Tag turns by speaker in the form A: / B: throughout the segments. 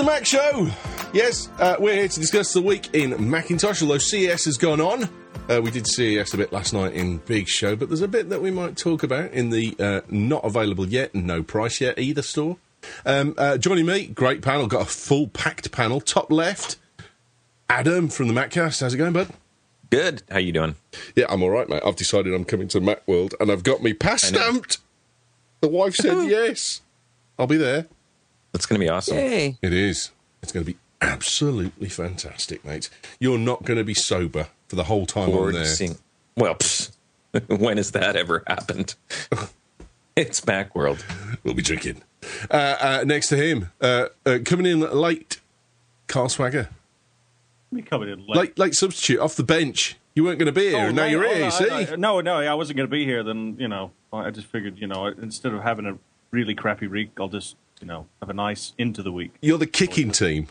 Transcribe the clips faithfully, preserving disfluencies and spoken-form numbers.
A: Mac Show. Yes, uh, we're here to discuss the week in Macintosh, although C E S has gone on. Uh, we did C E S a bit last night in Big Show, but there's a bit that we might talk about in the uh, not available yet, no price yet either store. Um, uh, joining me, great panel, got a full packed panel. Top left, Adam from the Maccast. How's it going, bud?
B: Good. How you doing?
A: Yeah, I'm all right, mate. I've decided I'm coming to Macworld, and I've got me pass stamped. The wife said yes. I'll be there.
B: That's going to be awesome.
C: Yay.
A: It is. It's going to be absolutely fantastic, mate. You're not going to be sober for the whole time
B: Forward
A: I'm there.
B: to seeing- Well, pfft, when has that ever happened? It's Macworld.
A: We'll be drinking. Uh, uh, next to him, uh, uh, coming in late, Carl Swagger.
D: Me coming in late.
A: Late, late substitute, off the bench. You weren't going to be here,
D: Oh,
A: and now
D: no,
A: you're
D: oh,
A: here,
D: no,
A: see?
D: I- I- No, no, I wasn't going to be here. Then, you know, I just figured, you know, instead of having a really crappy week, I'll just, you know, have a nice into the week.
A: You're the kicking team.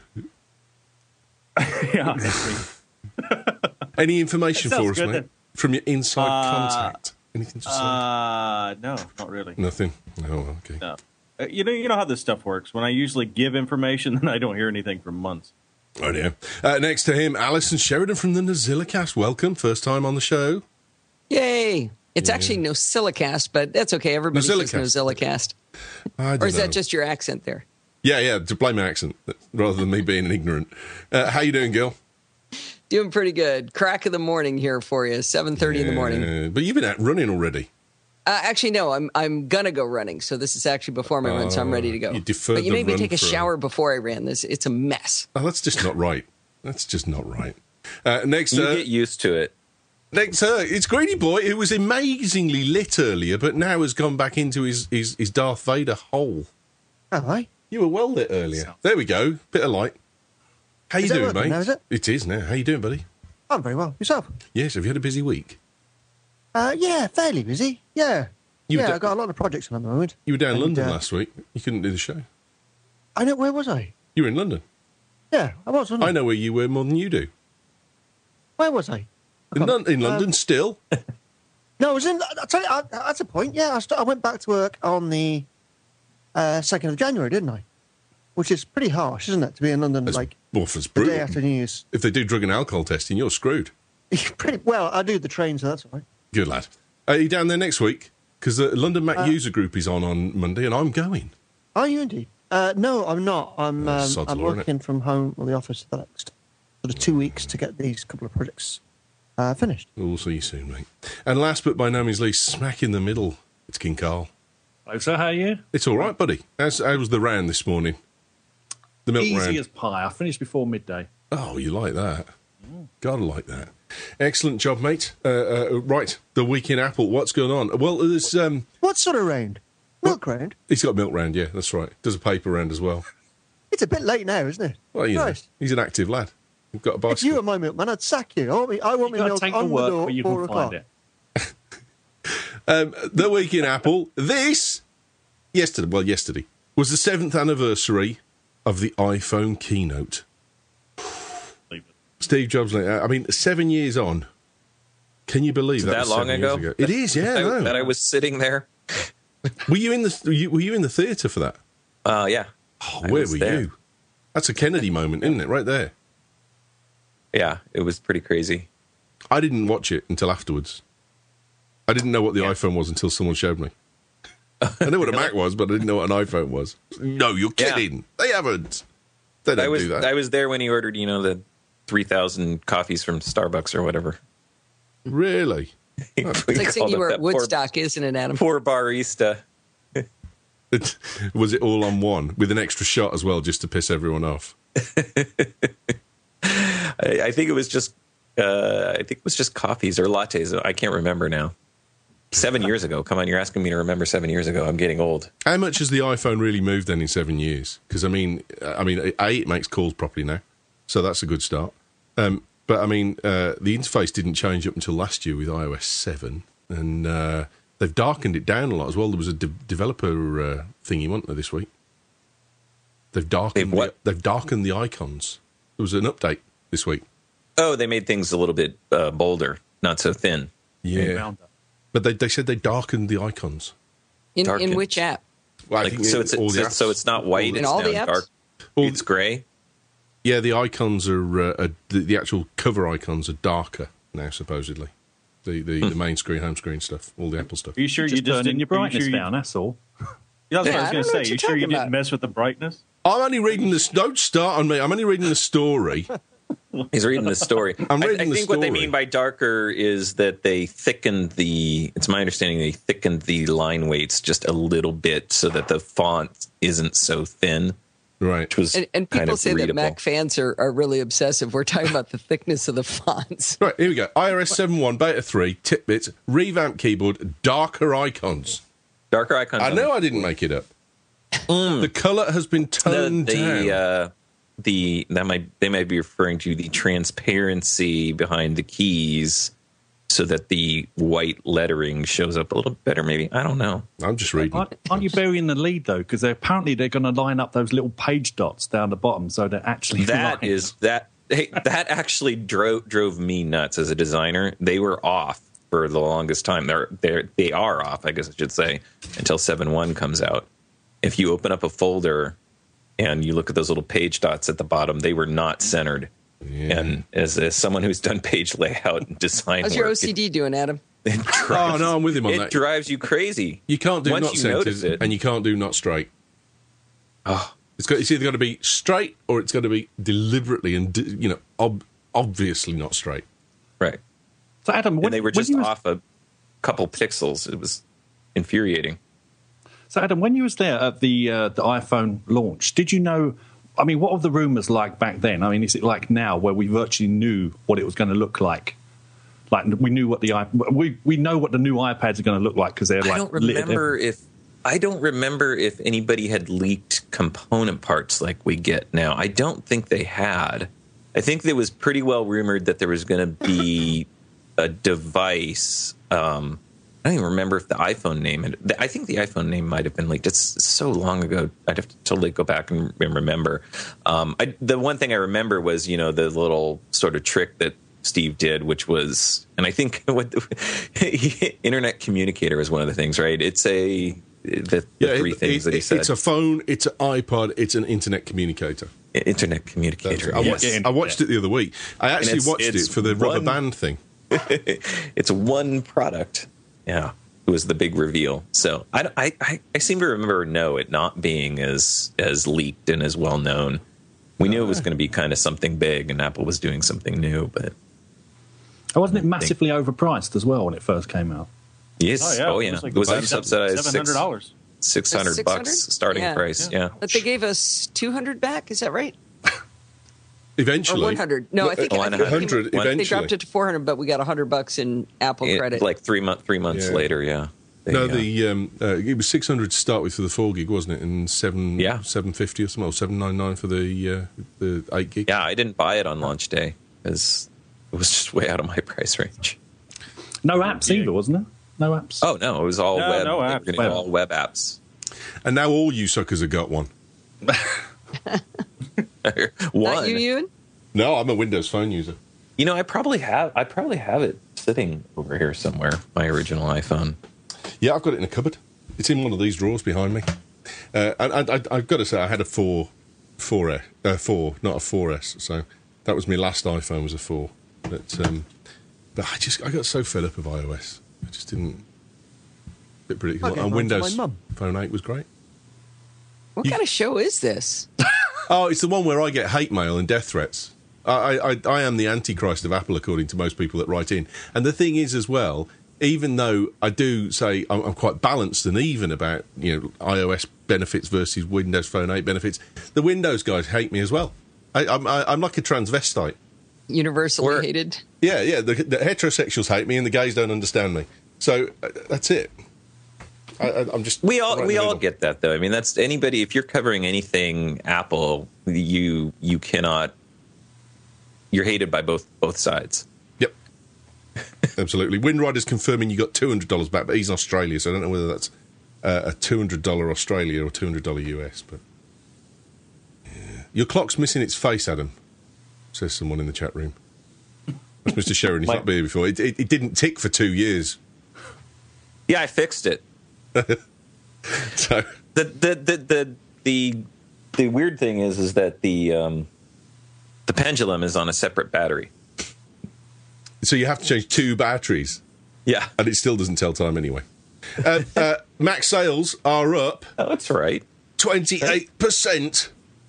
D: Yeah, that's me.
A: Any information
D: That
A: for
D: sounds
A: us,
D: good,
A: mate?
D: then.
A: From your inside
D: Uh,
A: contact? Anything to say?
D: Uh, no, not really.
A: Nothing? Oh, okay.
D: No. Uh, You know, you know how this stuff works. When I usually give information, then I don't hear anything for months.
A: Oh, dear. Uh, next to him, Alison Sheridan from the NosillaCast. Welcome. First time on the show.
C: Yay. It's actually Nosilicast, but that's okay. Everybody says
A: Nosilicast.
C: Nosilicast.
A: I
C: Or
A: don't
C: is
A: know.
C: that just your accent there?
A: Yeah, yeah, to blame my accent, rather than me being an ignorant. Uh, how you doing, Gil?
C: Doing pretty good. Crack of the morning here for you, seven thirty in the morning.
A: Uh, but you've been out running already.
C: Uh, actually, no, I'm I'm going to go running, so this is actually before my run, so I'm ready to go.
A: you deferred
C: but you
A: the
C: made me
A: run
C: take a
A: for a-
C: shower before I ran. This It's a mess.
A: Oh, that's just not right. That's just not right. Uh, next,
B: You
A: uh,
B: get used to it.
A: next, uh, it's Greedy Boy, who was amazingly lit earlier, but now has gone back into his, his, his Darth Vader hole.
E: Hi.
A: You were well lit earlier. There we go. Bit of light. How you
E: Is it
A: doing,
E: working
A: mate?
E: now, is it?
A: It is now. How you doing, buddy?
E: I'm very well. Yourself?
A: Yes. Have you had a busy week?
E: Uh, yeah, fairly busy. Yeah.
A: You
E: yeah,
A: were
E: I've got a lot of projects on at the moment.
A: You were down in
E: And,
A: London
E: uh,
A: last week. You couldn't do the show.
E: I know, where was I?
A: You were in London.
E: Yeah, I was, wasn't I?
A: I know where you were more than you do.
E: Where was I? I
A: In,
E: can't-
A: Lon- in London,
E: um,
A: still.
E: No, I was in, I'll tell you, I, that's a point. Yeah, I, st- I went back to work on the uh, second of January, didn't I? Which is pretty harsh, isn't it, to be in London,
A: That's,
E: like,
A: well, it's
E: the
A: brutal.
E: day after New Year's.
A: If they do drug and alcohol testing, you're screwed.
E: Pretty well, I do the train, so that's all right.
A: Good lad. Are you down there next week? Because the London Mac
E: Uh,
A: user group is on on Monday, and I'm going.
E: Are you indeed? Uh, no, I'm not. I'm
A: Oh,
E: um,
A: sod's
E: I'm
A: law, innit?
E: working from home or the office for the next sort of two weeks to get these couple of projects uh, finished.
A: We'll see you soon, mate. And last but by no means least, smack in the middle, it's King Carl.
D: Hello, sir. How are you?
A: It's all right, buddy. How's, how was the round this morning? The milk
F: Easy
A: round.
F: as pie. I finished before midday.
A: Oh, you like that? Gotta like that. Excellent job, mate. Uh, uh, right, the week in Apple. What's going on? Well, there's um,
E: What sort of round? Milk round?
A: he's got a milk round. Yeah, that's right. Does a paper round as well.
E: It's a bit late now, isn't it?
A: Well, you know,
E: Christ.
A: he's an active lad. He's got a
E: If
A: bicycle.
E: you were my milkman, I'd sack you. I want me, I want
F: You
E: me
F: got to
E: milk
F: take
E: on
F: the
E: the
F: work
E: door
F: where you
E: four
F: can
E: o'clock.
F: find it.
A: Um, the week in Apple. This yesterday, well, yesterday was the seventh anniversary of the iPhone keynote.
F: Leave it.
A: Steve Jobs. I mean, seven years on. Can you believe
B: Is
A: that,
B: that
A: was
B: long
A: seven
B: ago?
A: years It is. Yeah.
B: I-
A: no.
B: That I was sitting there.
A: Were you in the were you, were you in the theatre for that?
B: Uh, yeah.
A: Oh,
B: I
A: where
B: was
A: were
B: there.
A: you? That's a Kennedy moment, isn't it? Right there.
B: Yeah, it was pretty crazy.
A: I didn't watch it until afterwards. I didn't know what the iPhone was until someone showed me. I know what a Mac was, but I didn't know what an iPhone was. No, you're
B: Yeah.
A: kidding. They haven't. They don't
B: I was
A: do that.
B: I was there when he ordered, you know, the three thousand coffees from Starbucks or whatever.
A: Really?
B: He
C: It's like saying
B: called
C: you
B: up
C: were
B: that
C: at Woodstock, isn't it, Adam?
B: Poor, poor barista.
A: It, was it all on one with an extra shot as well, just to piss everyone off?
B: I, I think it was just uh, I think it was just coffees or lattes. I can't remember now. Seven years ago. Come on, you're asking me to remember seven years ago. I'm getting old.
A: How much has the iPhone really moved then in seven years? Because I mean, I mean, a it makes calls properly now, so that's a good start. Um, but I mean, uh, the interface didn't change up until last year with i O S seven, and uh, they've darkened it down a lot as well. There was a de- developer uh, thingy, wasn't there, this week? They've darkened.
B: They've what?
A: The, they've darkened the icons. There was an update this week.
B: Oh, they made things a little bit uh, bolder, not so thin.
A: Yeah,
F: Found that.
A: but they they said they darkened the icons.
C: In, in
B: Darkened.
C: which app?
A: Well, I
B: Like,
A: think
B: so
A: in
B: it's,
A: all the
B: it's so
A: apps.
B: it's not white.
C: In
B: It's
C: all
B: now
C: the apps?
B: dark.
A: Well,
B: It's gray.
A: yeah, the icons are, uh, are the, the actual cover icons are darker now, supposedly. The the,
B: Hmm.
A: the main screen, home screen stuff, all the Apple stuff.
D: Are you sure
F: Just
D: you just
F: turning
D: didn't
F: your
D: are you
F: brightness
D: sure you-
F: down, that's all.
D: Yeah, that's
C: Yeah,
D: what I
C: I
D: was going
C: don't
D: to
C: know
D: say.
C: what
D: You
C: you're
D: sure you
C: talking
D: didn't
C: about.
D: mess with the brightness?
A: I'm only reading this. Don't start on me. I'm only reading the story.
B: He's reading the story.
A: I'm
B: I-
A: reading
B: I,
A: the
B: think what they
A: story.
B: mean by darker is that they thickened the. It's my understanding they thickened the line weights just a little bit so that the font isn't so thin,
A: Right.
B: which was
C: And, and
B: kind
C: people
B: of
C: say that
B: readable.
C: Mac fans are, are really obsessive. We're talking about the thickness of the fonts.
A: Right, here we go. iOS seven point one, Beta three, Titbits, revamped keyboard, darker icons.
B: Darker icons.
A: I
B: on
A: know
B: the-
A: I didn't make it up. The colour has been
B: the
A: toned down.
B: the, uh, the that might they might be referring to the transparency behind the keys, so that the white lettering shows up a little better. Maybe I don't know.
A: I'm just reading.
F: Aren't, aren't you burying the lead though? Because apparently they're going to line up those little page dots down the bottom, so they're actually
B: That
F: lined.
B: is that hey, that actually drove drove me nuts as a designer. They were off for the longest time. They're they they are off, I guess I should say, until seven point one comes out. If you open up a folder and you look at those little page dots at the bottom, they were not centered.
A: Yeah.
B: And as, as someone who's done page layout and design
C: How's
B: work,
C: your O C D doing, Adam?
B: it, it drives,
A: Oh, no, I'm with him on
B: it
A: that.
B: drives you crazy.
A: You can't do
B: Once
A: not
B: you notice
A: centered
B: it.
A: and you can't do not straight.
B: Oh,
A: It's, got, it's either got to be straight or it's got to be deliberately and, d- you know, ob- obviously not straight.
B: right.
F: So Adam, when,
B: And they were
F: when
B: just
F: you was,
B: off a couple pixels. It was infuriating.
F: so Adam, when you was there at the uh, the iPhone launch, did you know? I mean, what were the rumors like back then? I mean, is it like now where we virtually knew what it was going to look like? Like we knew what the i we we know what the new iPads are going to look like because they're like
B: I don't
F: lit-
B: remember if I don't remember if anybody had leaked component parts like we get now. I don't think they had. I think it was pretty well rumored that there was going to be a device. Um, I don't even remember if the iPhone name had. I think the iPhone name might have been leaked. It's so long ago. I'd have to totally go back and, and remember. Um, I, the one thing I remember was, you know, the little sort of trick that Steve did, which was, and I think what the, Internet Communicator was one of the things, right? It's a the, the three
A: it-
B: things
A: it-
B: that he said.
A: It's a phone, it's an iPod, it's an internet communicator.
B: Internet Communicator.
A: I
B: yes.
A: watched, I watched it the other week. I actually
B: it's-
A: watched
B: it's
A: it for the rubber
B: one-
A: band thing.
B: It's one product. Yeah, it was the big reveal. So I, I, I, I seem to remember no, it not being as as leaked and as well known. We knew it was going to be kind of something big, and Apple was doing something new. But
F: Oh, wasn't it massively overpriced as well when it first came out?
B: yes,
D: Oh yeah,
B: oh yeah,
D: it was, like
B: it was
D: seven-
B: subsidized
D: seven hundred dollars.
B: six hundred
C: six hundred?
B: bucks starting
C: Yeah.
B: price. Yeah.
C: But they gave us two hundred back. Is that right?
A: Eventually.
C: Or one hundred? No, I think,
B: Oh,
C: I think it came-
A: one hundred
B: One-
C: they
A: eventually.
C: dropped it to four hundred, but we got one hundred bucks in Apple
B: It-
C: credit.
B: like three month, three months
A: Yeah.
B: later. Yeah. They,
A: No,
B: uh,
A: the um, uh, it was six hundred to start with for the four gig, wasn't it? And seven,
B: Yeah.
A: seven fifty or something, or seven nine nine for the uh, the eight gig.
B: yeah, I didn't buy it on launch day because it was just way out of my price range.
F: No apps either, wasn't it? No apps.
B: Oh no, it was all
D: No,
B: web.
D: no
B: They were
D: apps.
B: gonna
F: Web.
B: go all web apps.
A: And now all you suckers have got one.
B: One.
C: Not you, Ewan?
A: No, I'm a Windows Phone user.
B: You know, I probably have. I probably have it sitting over here somewhere. My original iPhone.
A: Yeah, I've got it in a cupboard. It's in one of these drawers behind me. Uh, and I, I, I've got to say, I had a four, four, S, uh, four, not a four S. So that was my last iPhone was a four. But um, but I just I got so fed up of iOS. I just didn't. Bit predictable.
E: I gave
A: And
E: mine to
A: Windows
E: my mum.
A: Phone eight was great.
C: What
A: You-
C: kind of show is this?
A: Oh, it's the one where I get hate mail and death threats. I, I, I am the antichrist of Apple, according to most people that write in. And the thing is, as well, even though I do say I'm, I'm quite balanced and even about you know iOS benefits versus Windows Phone eight benefits, the Windows guys hate me as well. I, I'm, I, I'm like a transvestite.
C: Universally
B: Or-
C: hated.
A: Yeah, yeah. The, the heterosexuals hate me and the gays don't understand me. So uh, that's it. I, I, I'm just
B: We all
A: right in
B: we
A: the
B: all
A: middle.
B: get that though. I mean, that's anybody. If you're covering anything Apple, you you cannot. You're hated by both both sides.
A: Yep. Absolutely. Windrider's confirming you got two hundred dollars back, but he's in Australia, so I don't know whether that's uh, a two hundred dollars Australia or two hundred dollars U S. But yeah. Your clock's missing its face, Adam, says someone in the chat room. That's Mister Sheridan. He's
B: My-
A: not been here before. It, it, it didn't tick for two years.
B: Yeah, I fixed it.
A: So,
B: the the the the, the the weird thing is, is that the um, the pendulum is on a separate battery.
A: So you have to change two batteries.
B: Yeah,
A: and it still doesn't tell time anyway. Uh, uh, Mac sales are up.
B: Oh, that's right.
A: twenty-eight percent.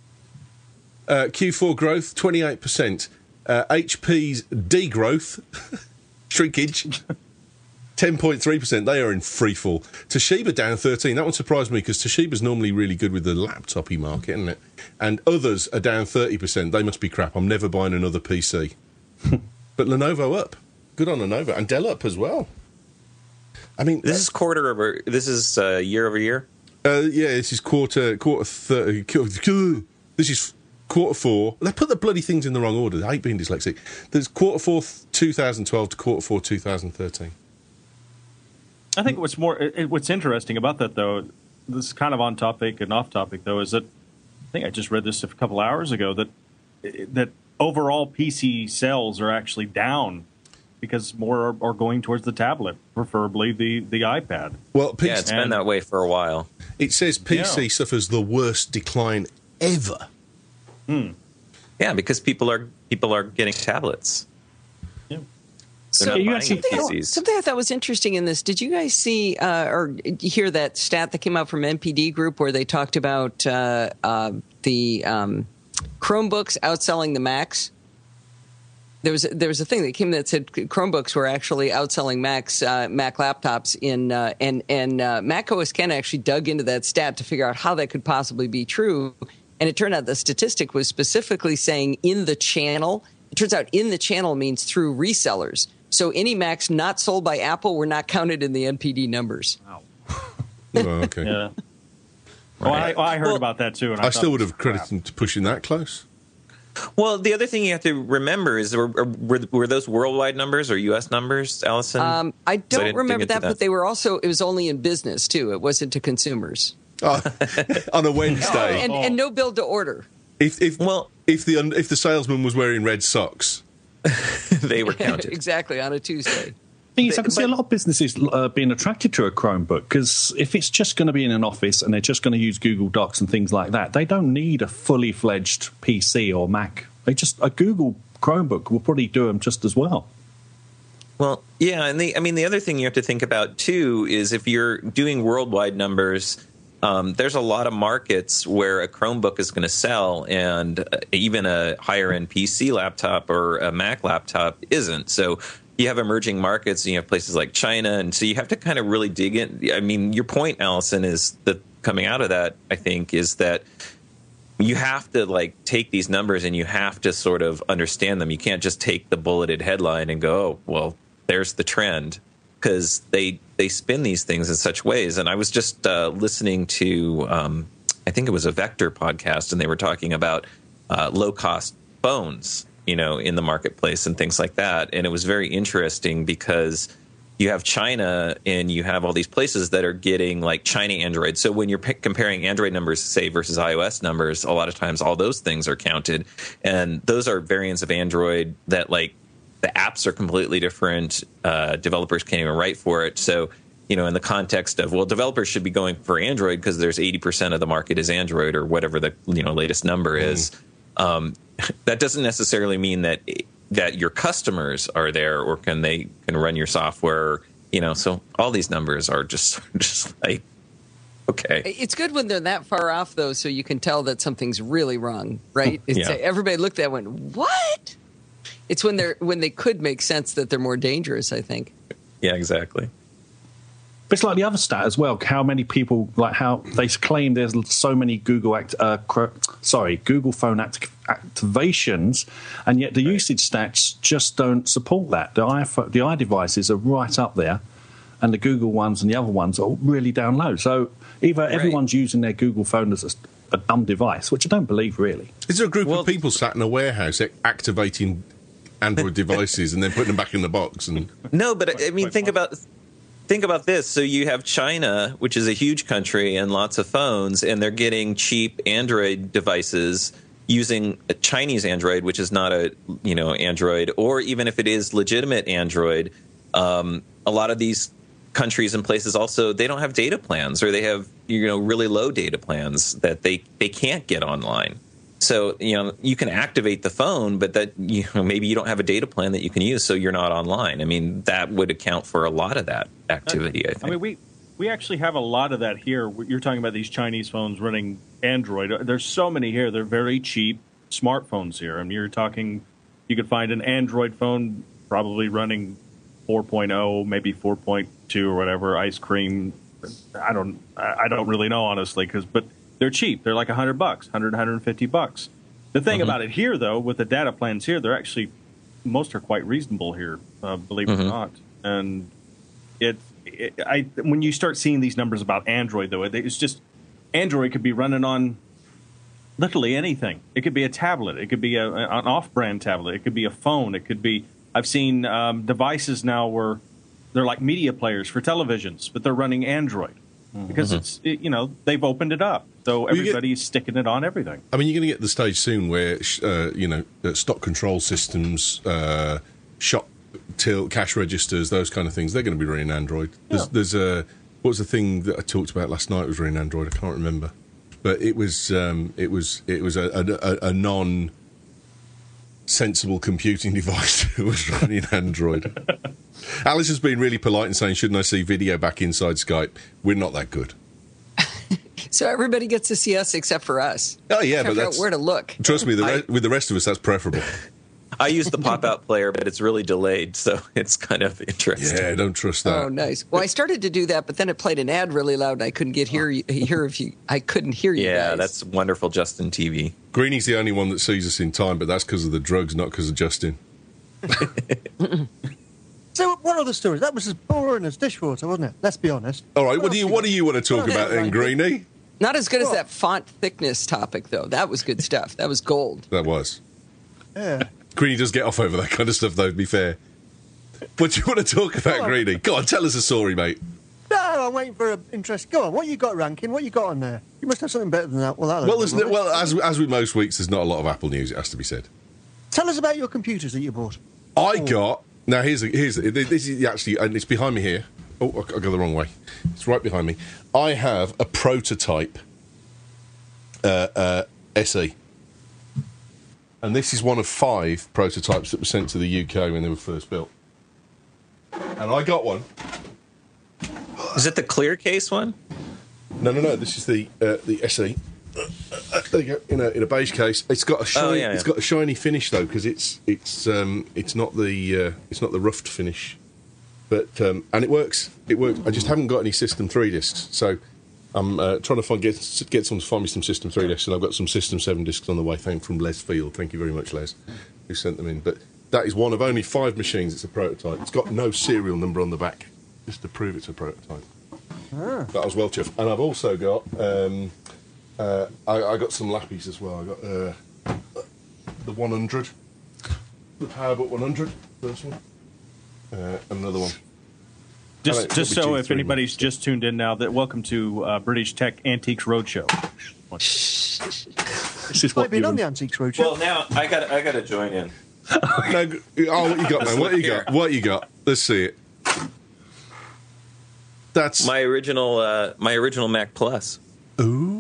A: Uh, Q four growth, twenty-eight percent. Uh, H P's degrowth, shrinkage, ten point three percent. They are in free fall. Toshiba down thirteen. That one surprised me because Toshiba's normally really good with the laptopy market, isn't it? And others are down thirty percent. They must be crap. I'm never buying another P C. But Lenovo up. Good on Lenovo. And Dell up as well. I mean,
B: this is quarter over. This is uh, year over year.
A: Uh, yeah, this is quarter quarter. Thir- this is quarter four. They put the bloody things in the wrong order. I hate being dyslexic. There's quarter four twenty twelve to quarter four twenty thirteen.
D: I think what's more, it, what's interesting about that though, this is kind of on topic and off topic though, is that I think I just read this a couple hours ago that that overall P C sales are actually down. Because more are, are going towards the tablet, preferably the, the iPad.
A: Well, P-
B: yeah, it's been that way for a while.
A: It says P C
D: yeah.
A: suffers the worst decline ever.
D: Hmm.
B: Yeah, because people are people are getting tablets.
D: Yeah.
C: So
B: They're not
C: you
B: buying
C: something,
B: P
C: I,
B: Cs.
C: something I thought was interesting in this. Did you guys see uh, or hear that stat that came out from N P D Group where they talked about uh, uh, the um, Chromebooks outselling the Macs? There was there was a thing that came that said Chromebooks were actually outselling Macs, uh, Mac laptops in uh, and and uh, Mac O S Ken actually dug into that stat to figure out how that could possibly be true, and it turned out the statistic was specifically saying in the channel. It turns out in the channel means through resellers. So any Macs not sold by Apple were not counted in the N P D numbers.
D: Wow.
A: Oh, okay.
D: Yeah. Well, I, well, I heard
B: Well,
D: about that too. And I,
A: I still would
D: thought it
A: have
D: was crap.
A: credited them to pushing that close.
B: Well, the other thing you have to remember is were, were, were those worldwide numbers or U S numbers, Allison?
C: Um, I don't
B: didn't dig
C: remember
B: into
C: that,
B: that.
C: but they were also it was only in business too. It wasn't to consumers.
A: Oh, on a Wednesday.
C: And, and no build to order.
A: If if
B: Well-
A: if the if the salesman was wearing red socks,
B: They were counted.
C: Exactly, on a Tuesday.
F: Thing is, I can
B: But-
F: see a lot of businesses uh, being attracted to a Chromebook because if it's just going to be in an office and they're just going to use Google Docs and things like that, they don't need a fully fledged P C or Mac. They just a Google Chromebook will probably do them just as well.
B: Well, yeah, and the I mean the other thing you have to think about too is if you're doing worldwide numbers, um, there's a lot of markets where a Chromebook is going to sell, and uh, even a higher end P C laptop or a Mac laptop isn't. So you have emerging markets, and you have places like China, and so you have to kind of really dig in. I mean, your point, Allison, is that coming out of that, I think, is that you have to like take these numbers and you have to sort of understand them. You can't just take the bulleted headline and go, oh, well, there's the trend, because they they spin these things in such ways. And I was just uh, listening to, um, I think it was a Vector podcast, and they were talking about uh, low cost phones, you know, in the marketplace and things like that. And it was very interesting because you have China and you have all these places that are getting like China Android. So when you're p- comparing Android numbers, say, versus iOS numbers, a lot of times all those things are counted. And those are variants of Android that like the apps are completely different. Uh, developers can't even write for it. So, you know, in the context of, well, developers should be going for Android because there's eighty percent of the market is Android or whatever the, you know, latest number is. Um, that doesn't necessarily mean that that your customers are there or can they can run your software, you know. So all these numbers are just just like, okay.
C: It's good when they're that far off, though, so you can tell that something's really wrong, right? It's,
B: Yeah.
C: Everybody looked at it and went, what? It's when they're when they could make sense that they're more dangerous, I think.
B: Yeah, exactly.
F: But it's like the other stat as well. How many people, like how they claim there's so many Google act, uh, cr- sorry, Google phone act- activations, and yet the usage stats just don't support that. The iPhone, the iDevices are right up there, and the Google ones and the other ones are really down low. So either everyone's using their Google phone as a, a dumb device, which I don't believe really.
A: is there a group
B: Well-
A: of people sat in a warehouse ac- activating Android devices and then putting them back in the box? And
B: No, but I mean,
D: quite
B: think about think about this. So you have China, which is a huge country and lots of phones, and they're getting cheap Android devices using a Chinese Android, which is not a you know Android, or even if it is legitimate Android, um, a lot of these countries and places also, they don't have data plans, or they have, you know, really low data plans that they, they can't get online. So, you know, you can activate the phone, but that, you know, maybe you don't have a data plan that you can use, so you're not online. I mean, that would account for a lot of that activity, I think.
D: I mean, we, we actually have a lot of that here. You're talking about these Chinese phones running Android. There's so many here. They're very cheap smartphones here. I mean, you're talking, you could find an Android phone probably running four point oh, maybe four point two or whatever, ice cream. I don't, I don't really know, honestly, because, but they're cheap. They're like a hundred bucks, hundred, hundred fifty bucks. The thing mm-hmm. about it here, though, with the data plans here, they're actually, most are quite reasonable here, uh, believe mm-hmm. it or not. And it, it, I, when you start seeing these numbers about Android, though, it, it's just, Android could be running on literally anything. It could be a tablet. It could be a, an off-brand tablet. It could be a phone. It could be, I've seen um, devices now where they're like media players for televisions, but they're running Android. Because mm-hmm. it's, it, you know, they've opened it up. So everybody's get, sticking it on everything.
A: I mean, you're going to get to the stage soon where, uh, you know, stock control systems, uh, shop till cash registers, those kind of things, they're going to be running Android. There's, yeah. there's a, what was the thing that I talked about last night was running Android? I can't remember. But it was, um, it was, it was a, a, a non sensible computing device that was running Android. Alice has been really polite and saying, shouldn't I see video back inside Skype? We're not that good.
C: So everybody gets to see us except for us.
A: Oh, yeah,
C: Check
A: but that's...
C: out where to look.
A: Trust me, the
B: I,
A: re- with the rest of us, that's preferable.
B: I use the pop-out player, but it's really delayed, so it's kind of interesting.
A: Yeah, don't trust that.
C: Oh, nice. Well, I started to do that, but then it played an ad really loud, and I couldn't get hear, hear if you. I couldn't hear you
B: Yeah,
C: guys.
B: That's wonderful, Justin T V.
A: Greeny's the only one that sees us in time, but that's because of the drugs, not because of Justin.
E: So, what other stories? That was as boring as dishwater, wasn't it? Let's be honest.
A: All right, what, what do you what do you want to talk about then, Greeny?
C: Not as good as that font thickness topic, though. That was good stuff. That was gold.
A: That was.
E: Yeah.
A: Greeny does get off over that kind of stuff, though, to be fair. What do you want to talk about, Greeny? Go on, tell us a story, mate.
E: No, I'm waiting for an interest. Go on, what you got, Rankin? What you got on there? You must have something better than that. Well, that
A: well, there's no, well as, as with most weeks, there's not a lot of Apple news, it has to be said.
E: Tell us about your computers that you bought.
A: I oh. got... Now, here's... A, here's a, this is actually... And it's behind me here. Oh, I go the wrong way. It's right behind me. I have a prototype uh, uh, S E. And this is one of five prototypes that were sent to the U K when they were first built. And I got one.
B: Is it the clear case one?
A: No, no, no. This is the uh, the S E. Uh, uh, there you go. In a in a beige case. It's got a shiny. Oh, yeah, yeah. It's got a shiny finish though, because it's it's um, it's not the uh, it's not the roughed finish, but um, and it works. It works. I just haven't got any System three discs, so I'm uh, trying to find get get someone to find me some System three discs, and I've got some System seven discs on the way. Thank from Les Field. Thank you very much, Les, who sent them in. But that is one of only five machines. It's a prototype. It's got no serial number on the back, just to prove it's a prototype. Ah. That was well chuffed. And I've also got um, uh, I, I got some lappies as well. I got uh, the one hundred, the PowerBook one hundred, first one, uh, and another one.
D: Just, just so if anybody's months. just tuned in now, that welcome to uh, British Tech Antiques Roadshow.
E: This is what been on the Antiques Roadshow.
B: Well, now I got I got to join in.
A: no, oh, what you got, man? What you got? What you got? Let's see it. That's
B: my original uh, my original Mac Plus.
A: Ooh.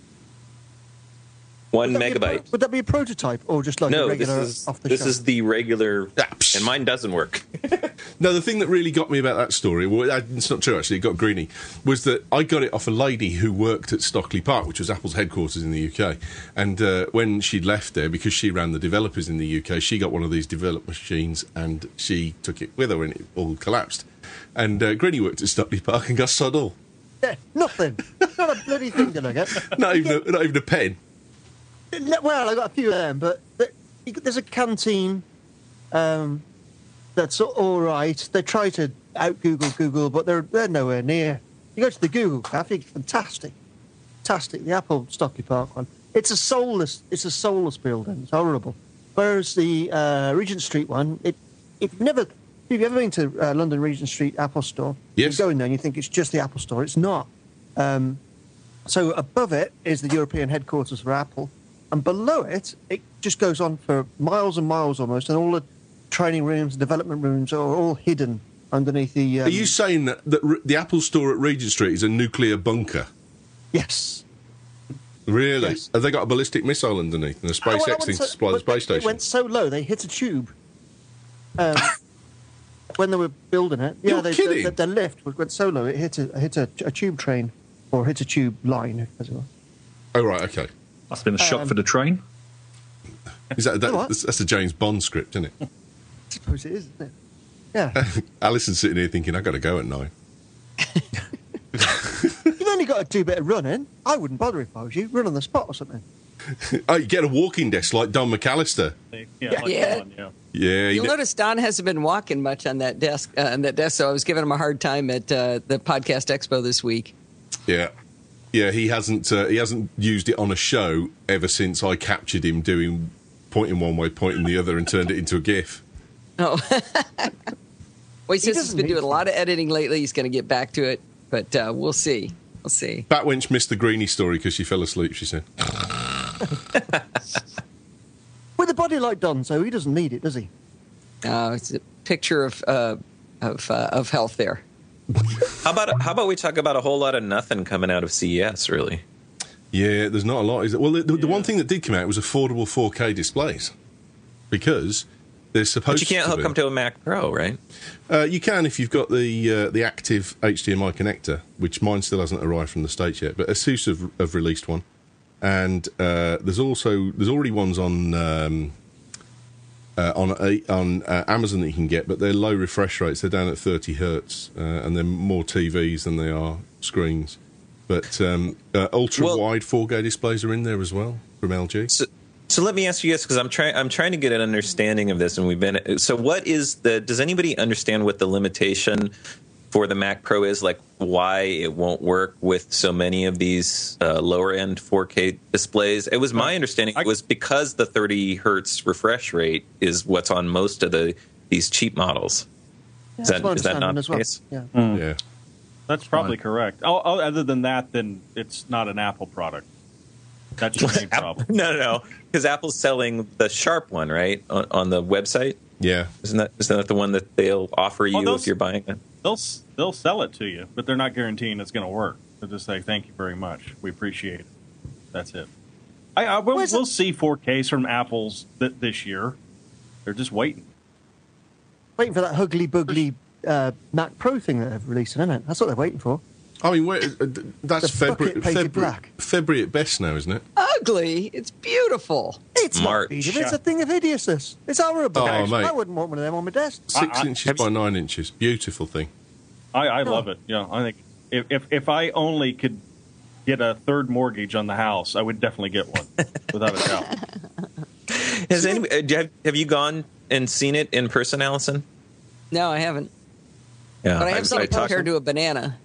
B: One
E: would
B: megabyte.
E: Pro- would that be a prototype or just like
B: no,
E: a regular
B: this is,
E: off the
B: this
E: shelf?
B: is the regular, and mine doesn't work.
A: No, the thing that really got me about that story, well, it's not true actually, it got Greeny, was that I got it off a lady who worked at Stockley Park, which was Apple's headquarters in the U K. And uh, when she'd left there, because she ran the developers in the U K, she got one of these developed machines and she took it with her when it all collapsed. And uh, Greeny worked at Stockley Park and got sod all.
E: Yeah, nothing. Not a bloody thing did I get.
A: not, even a, not even a pen.
E: Well, I got a few of them, but there's a canteen um, that's all right. They try to out Google Google, but they're they're nowhere near. You go to the Google Cafe, fantastic, fantastic. The Apple Stockley Park one. It's a soulless. It's a soulless building. It's horrible. Whereas the uh, Regent Street one, it it never. Have you ever been to uh, London Regent Street Apple Store?
A: Yes.
E: You go in there and you think it's just the Apple Store. It's not. Um, so above it is the European headquarters for Apple. And below it, it just goes on for miles and miles almost, and all the training rooms and development rooms are all hidden underneath the. Um,
A: Are you saying that, that re- the Apple store at Regent Street is a nuclear bunker?
E: Yes.
A: Really?
E: Yes.
A: Have they got a ballistic missile underneath and a
E: Oh, well,
A: SpaceX
E: that
A: thing
E: went
A: to
E: so-
A: supply the
E: well,
A: space
E: It
A: station?
E: went so low they hit a tube. Um, when they were building it, yeah,
A: You're
E: they,
A: kidding.
E: The, the lift went so low it hit a hit a, a tube train, or hit a tube line, as it were.
A: Oh, right, okay.
F: Must have been a shock
E: Um,
F: for the train.
A: Is that, that
E: What?
A: that's, that's a James Bond script, isn't it?
E: I suppose it is, isn't it? Yeah.
A: Alison's sitting here thinking, I've got to go at nine.
E: You've only got to do a bit of running. I wouldn't bother if I was you. Run on the spot or something.
A: Oh, you get a walking desk like Don McAllister.
D: Yeah,
E: Yeah.
D: like
C: Yeah.
D: that one, yeah.
A: Yeah,
C: You'll
A: you know,
C: notice Don hasn't been walking much on that desk. Uh, on that desk, so I was giving him a hard time at uh, the podcast expo this week.
A: yeah, yeah. He hasn't uh, he hasn't used it on a show ever since I captured him doing pointing one way, pointing the other, and turned it into a GIF.
C: Oh, well, he says he's
E: doesn't
C: been
E: need
C: doing a
E: to.
C: lot of editing lately. He's going to get back to it, but uh, we'll see. We'll see.
A: Batwench missed the Greenie story because she fell asleep. She said,
E: With a body like Don's, though, he doesn't need it, does he?
C: Uh, it's a picture of uh, of uh, of health there.
B: How about how about we talk about a whole lot of nothing coming out of C E S? Really,
A: "Yeah, there's not a lot." Is it? Well, the, the, the one thing that did come out was affordable four K displays because there's supposed.
B: but you can't
A: to
B: hook
A: be,
B: them to a Mac Pro, right?
A: Uh, you can if you've got the uh, the active H D M I connector, which mine still hasn't arrived from the States yet. But ASUS have, have released one, and uh, there's also there's already ones on um, uh, on uh, on uh, Amazon that you can get, but they're low refresh rates. They're down at thirty hertz, uh, and they're more T Vs than they are screens. But um, uh, ultra
B: Well-
A: wide four K displays are in there as well from L G.
B: So, so let me ask you this because I'm trying I'm trying to get an understanding of this, and we've been. So, what is the? Does anybody understand what the limitation for the Mac Pro is? Like, why it won't work with so many of these uh, lower end four K displays? It was my understanding
D: I-
B: it was because the thirty hertz refresh rate is what's on most of the these cheap models. Is
E: That's
B: that
E: my
B: is that not
E: understanding as
B: the
E: well.
B: case?
E: Yeah.
A: Yeah.
D: That's probably correct. Oh, oh, other than that, then it's not an Apple product. That's your main problem.
B: No, no, no, because Apple's selling the Sharp one, right, on, on the website.
A: Yeah.
B: Isn't that isn't that the one that they'll offer you
D: Oh, those-
B: if you're buying it?
D: They'll s- they'll sell it to you, but they're not guaranteeing it's going to work. They'll just say thank you very much. We appreciate it. That's it. I, I we'll,
E: Where's
D: we'll
E: it-
D: see four Ks from Apple's th- this year. They're just waiting.
E: Waiting for that hugly bugly uh, Mac Pro thing that they're releasing, isn't it? That's what they're waiting for.
A: I mean, where, uh, that's
E: The bucket
A: February,
E: painted
A: February,
E: black.
A: February at best now, isn't it?
C: Ugly. It's beautiful.
E: It's
B: March.
E: not beautiful. It's a thing of hideousness. It's horrible.
A: Oh, mate.
E: I wouldn't want one of them on my desk.
A: Six
D: I- I-
A: inches by nine inches. Beautiful thing.
D: I, I love it. Yeah, I think if, if if I only could get a third mortgage on the house, I would definitely get one, without a doubt.
B: Has anybody, have, have you gone and seen it in person, Allison?
C: No, I haven't.
B: Yeah,
C: But I have something
B: talked-
C: compared to a banana.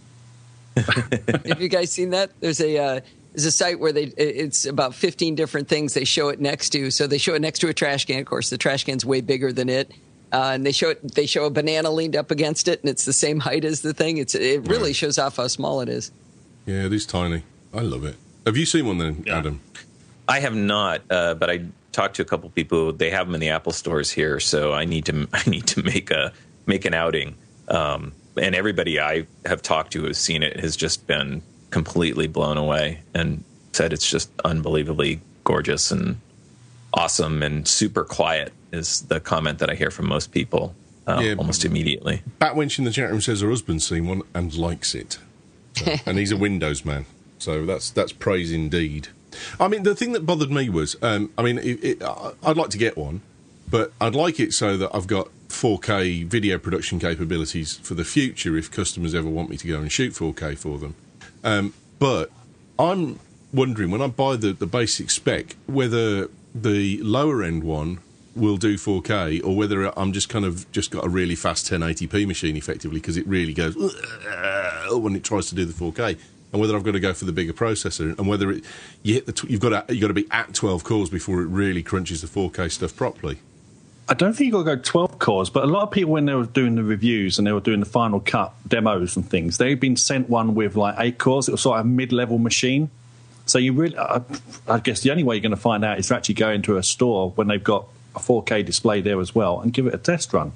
C: Have you guys seen that? There's a uh, there's a site where they it's about fifteen different things they show it next to. So they show it next to a trash can. Of course, the trash can's way bigger than it, uh, and they show it. They show a banana leaned up against it, and it's the same height as the thing. It's it really
A: Right.
C: shows off how small it is.
A: Yeah, it is tiny. I love it. Have you seen one then,
D: Yeah.
A: Adam?
B: I have not, uh, but I talked to a couple people. They have them in the Apple stores here, so I need to I need to make a make an outing. Um, and everybody I have talked to who's seen it has just been completely blown away and said it's just unbelievably gorgeous and awesome and super quiet is the comment that I hear from most people uh,
A: Yeah.
B: almost immediately.
A: Batwench in the chat room says her husband's seen one and likes it. So- and he's a Windows man. So that's that's praise indeed. I mean, the thing that bothered me was, um, I mean, it, it, I'd like to get one, but I'd like it so that I've got four K video production capabilities for the future if customers ever want me to go and shoot four K for them. Um, but I'm wondering, when I buy the, the basic spec, whether the lower end one will do four K or whether I'm just kind of just got a really fast ten eighty p machine effectively because it really goes when it tries to do the four K. And whether I've got to go for the bigger processor, and whether it, you hit the tw- you've got to, you've got to be at twelve cores before it really crunches the four K stuff properly.
F: I don't think you've got to go twelve cores, but a lot of people, when they were doing the reviews and they were doing the Final Cut demos and things, they've been sent one with like eight cores. It was sort of a mid-level machine. So you really, I, I guess the only way you're going to find out is to actually go into a store when they've got a four K display there as well and give it a test run.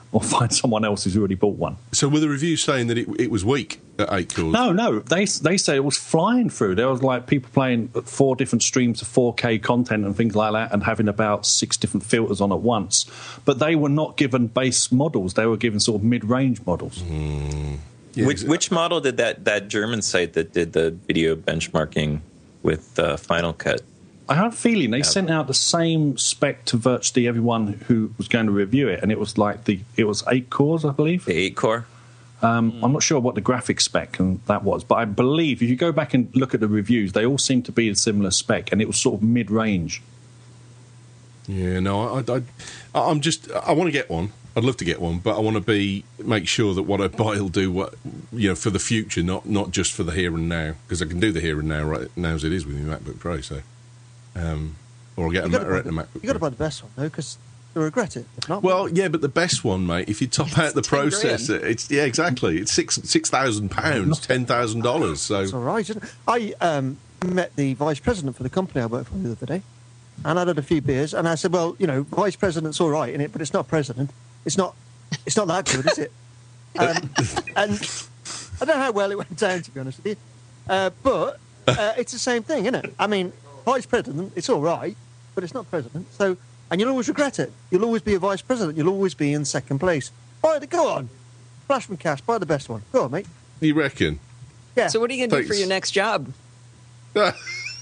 F: or find someone else who's already bought one.
A: So were the reviews saying that it, it was weak at eight cores?
F: No, no. They they say it was flying through. There was like people playing four different streams of four K content and things like that, and having about six different filters on at once. But they were not given base models. They were given sort of mid-range models.
A: Mm. Yeah,
B: which which model did that, that German site that did the video benchmarking with uh, Final Cut?
F: I have a feeling they sent out the same spec to virtually everyone who was going to review it, and it was like the it was eight cores, I believe.
B: The eight core.
F: Um, mm. I'm not sure what the graphic spec and that was, but I believe if you go back and look at the reviews, they all seem to be a similar spec, and it was sort of mid-range.
A: Yeah, no, I, I, I, I'm just I want to get one. I'd love to get one, but I want to be make sure that what I buy will do what you know for the future, not not just for the here and now, because I can do the here and now right now as it is with my MacBook Pro. So. Um, or I'll get a, Mac, a
E: the,
A: MacBook.
E: You got to buy the best one though, because you'll regret it if not.
A: Well, yeah, but the best one, mate. If you top out the processor, grand. it's yeah, exactly. It's six six thousand pounds, ten thousand dollars. So
E: it's all right. Isn't it? I um, met the vice president for the company I work for the other day, and I had a few beers, and I said, "Well, you know, vice president's all right in it, but it's not president. It's not. It's not that good, is it?" Um, and I don't know how well it went down, to be honest with you, uh, but uh, it's the same thing, isn't it? I mean. Vice president, it's all right, but it's not president. So, and you'll always regret it. You'll always be a vice president. You'll always be in second place. Buy the, go on, Flashman Cash, buy the best one. Go on, mate.
A: You reckon?
E: Yeah.
C: So, what are you going to do for your next job?
E: I'm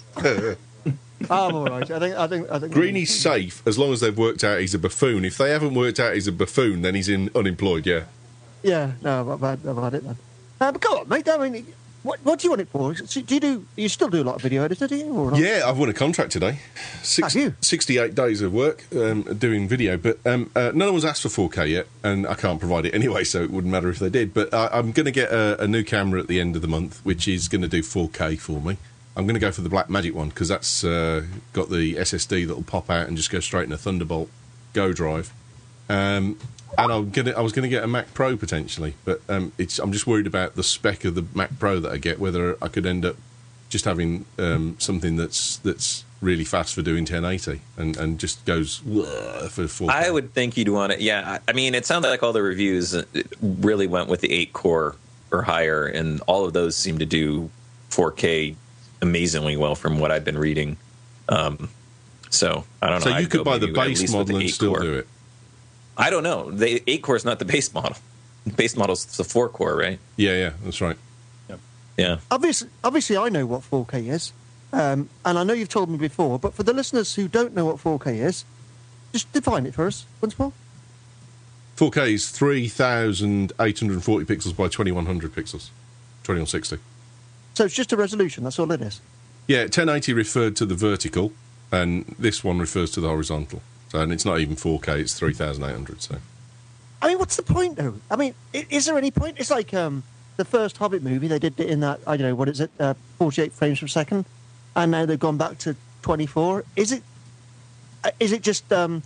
E: all right. I think. I think. I think.
A: Greeny's safe as long as they've worked out he's a buffoon. If they haven't worked out he's a buffoon, then he's in unemployed. Yeah.
E: Yeah. No, I've had, I've had it then. Uh, but go on, mate. I mean. What, what do you want it for? Do you do? You still do a lot of video editing, do you? Or not?
A: Yeah, I've won a contract today. Six,
E: Have you?
A: sixty-eight days of work um, doing video, but um, uh, no one's asked for four K yet, and I can't provide it anyway, so it wouldn't matter if they did. But I, I'm going to get a, a new camera at the end of the month, which is going to do four K for me. I'm going to go for the Blackmagic one because that's uh, got the S S D that'll pop out and just go straight in a Thunderbolt Go drive. Um, And I'm gonna, I was going to get a Mac Pro potentially, but um, it's, I'm just worried about the spec of the Mac Pro that I get, whether I could end up just having um, something that's that's really fast for doing ten eighty and, and just goes for four K.
B: I would think you'd want it. Yeah, I mean, it sounds like all the reviews really went with the eight core or higher, and all of those seem to do four K amazingly well from what I've been reading. Um, so I don't know.
A: So you
B: I'd
A: could
B: go
A: buy the
B: maybe
A: base model and still
B: core.
A: do it.
B: I don't know. The eight core is not the base model. The base model is the four core, right?
A: Yeah, yeah, that's right.
B: Yep. Yeah.
E: Obviously, obviously, I know what four K is, um, and I know you've told me before. But for the listeners who don't know what four K is, just define it for us once more.
A: four K is three thousand eight hundred forty pixels by twenty-one hundred pixels, twenty-one sixty.
E: So it's just a resolution. That's all it is.
A: Yeah, ten eighty referred to the vertical, and this one refers to the horizontal. So, and it's not even four K; it's three thousand eight hundred. So,
E: I mean, what's the point, though? I mean, is there any point? It's like um, the first Hobbit movie. They did it in that, I don't know, what is it, uh, forty-eight frames per second, and now they've gone back to twenty-four. Is it? Is it just? Um,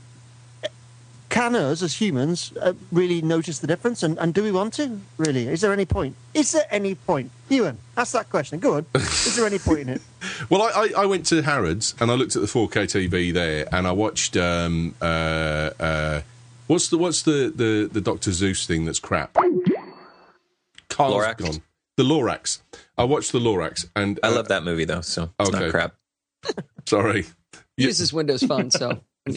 E: can us as humans uh, really notice the difference, and, and do we want to? Really, is there any point? Is there any point? Ewan, ask that question. Go on. Is there any point in it?
A: Well, I, I, I went to Harrods and I looked at the four K T V there, and I watched um, uh, uh, what's the what's the, the, the Doctor Zeus thing that's crap? Carl's
B: Lorax.
A: Gone. The Lorax. I watched the Lorax, and uh,
B: I love that movie though, so it's
A: okay.
B: not crap.
A: Sorry,
C: He uses Windows Phone, so. No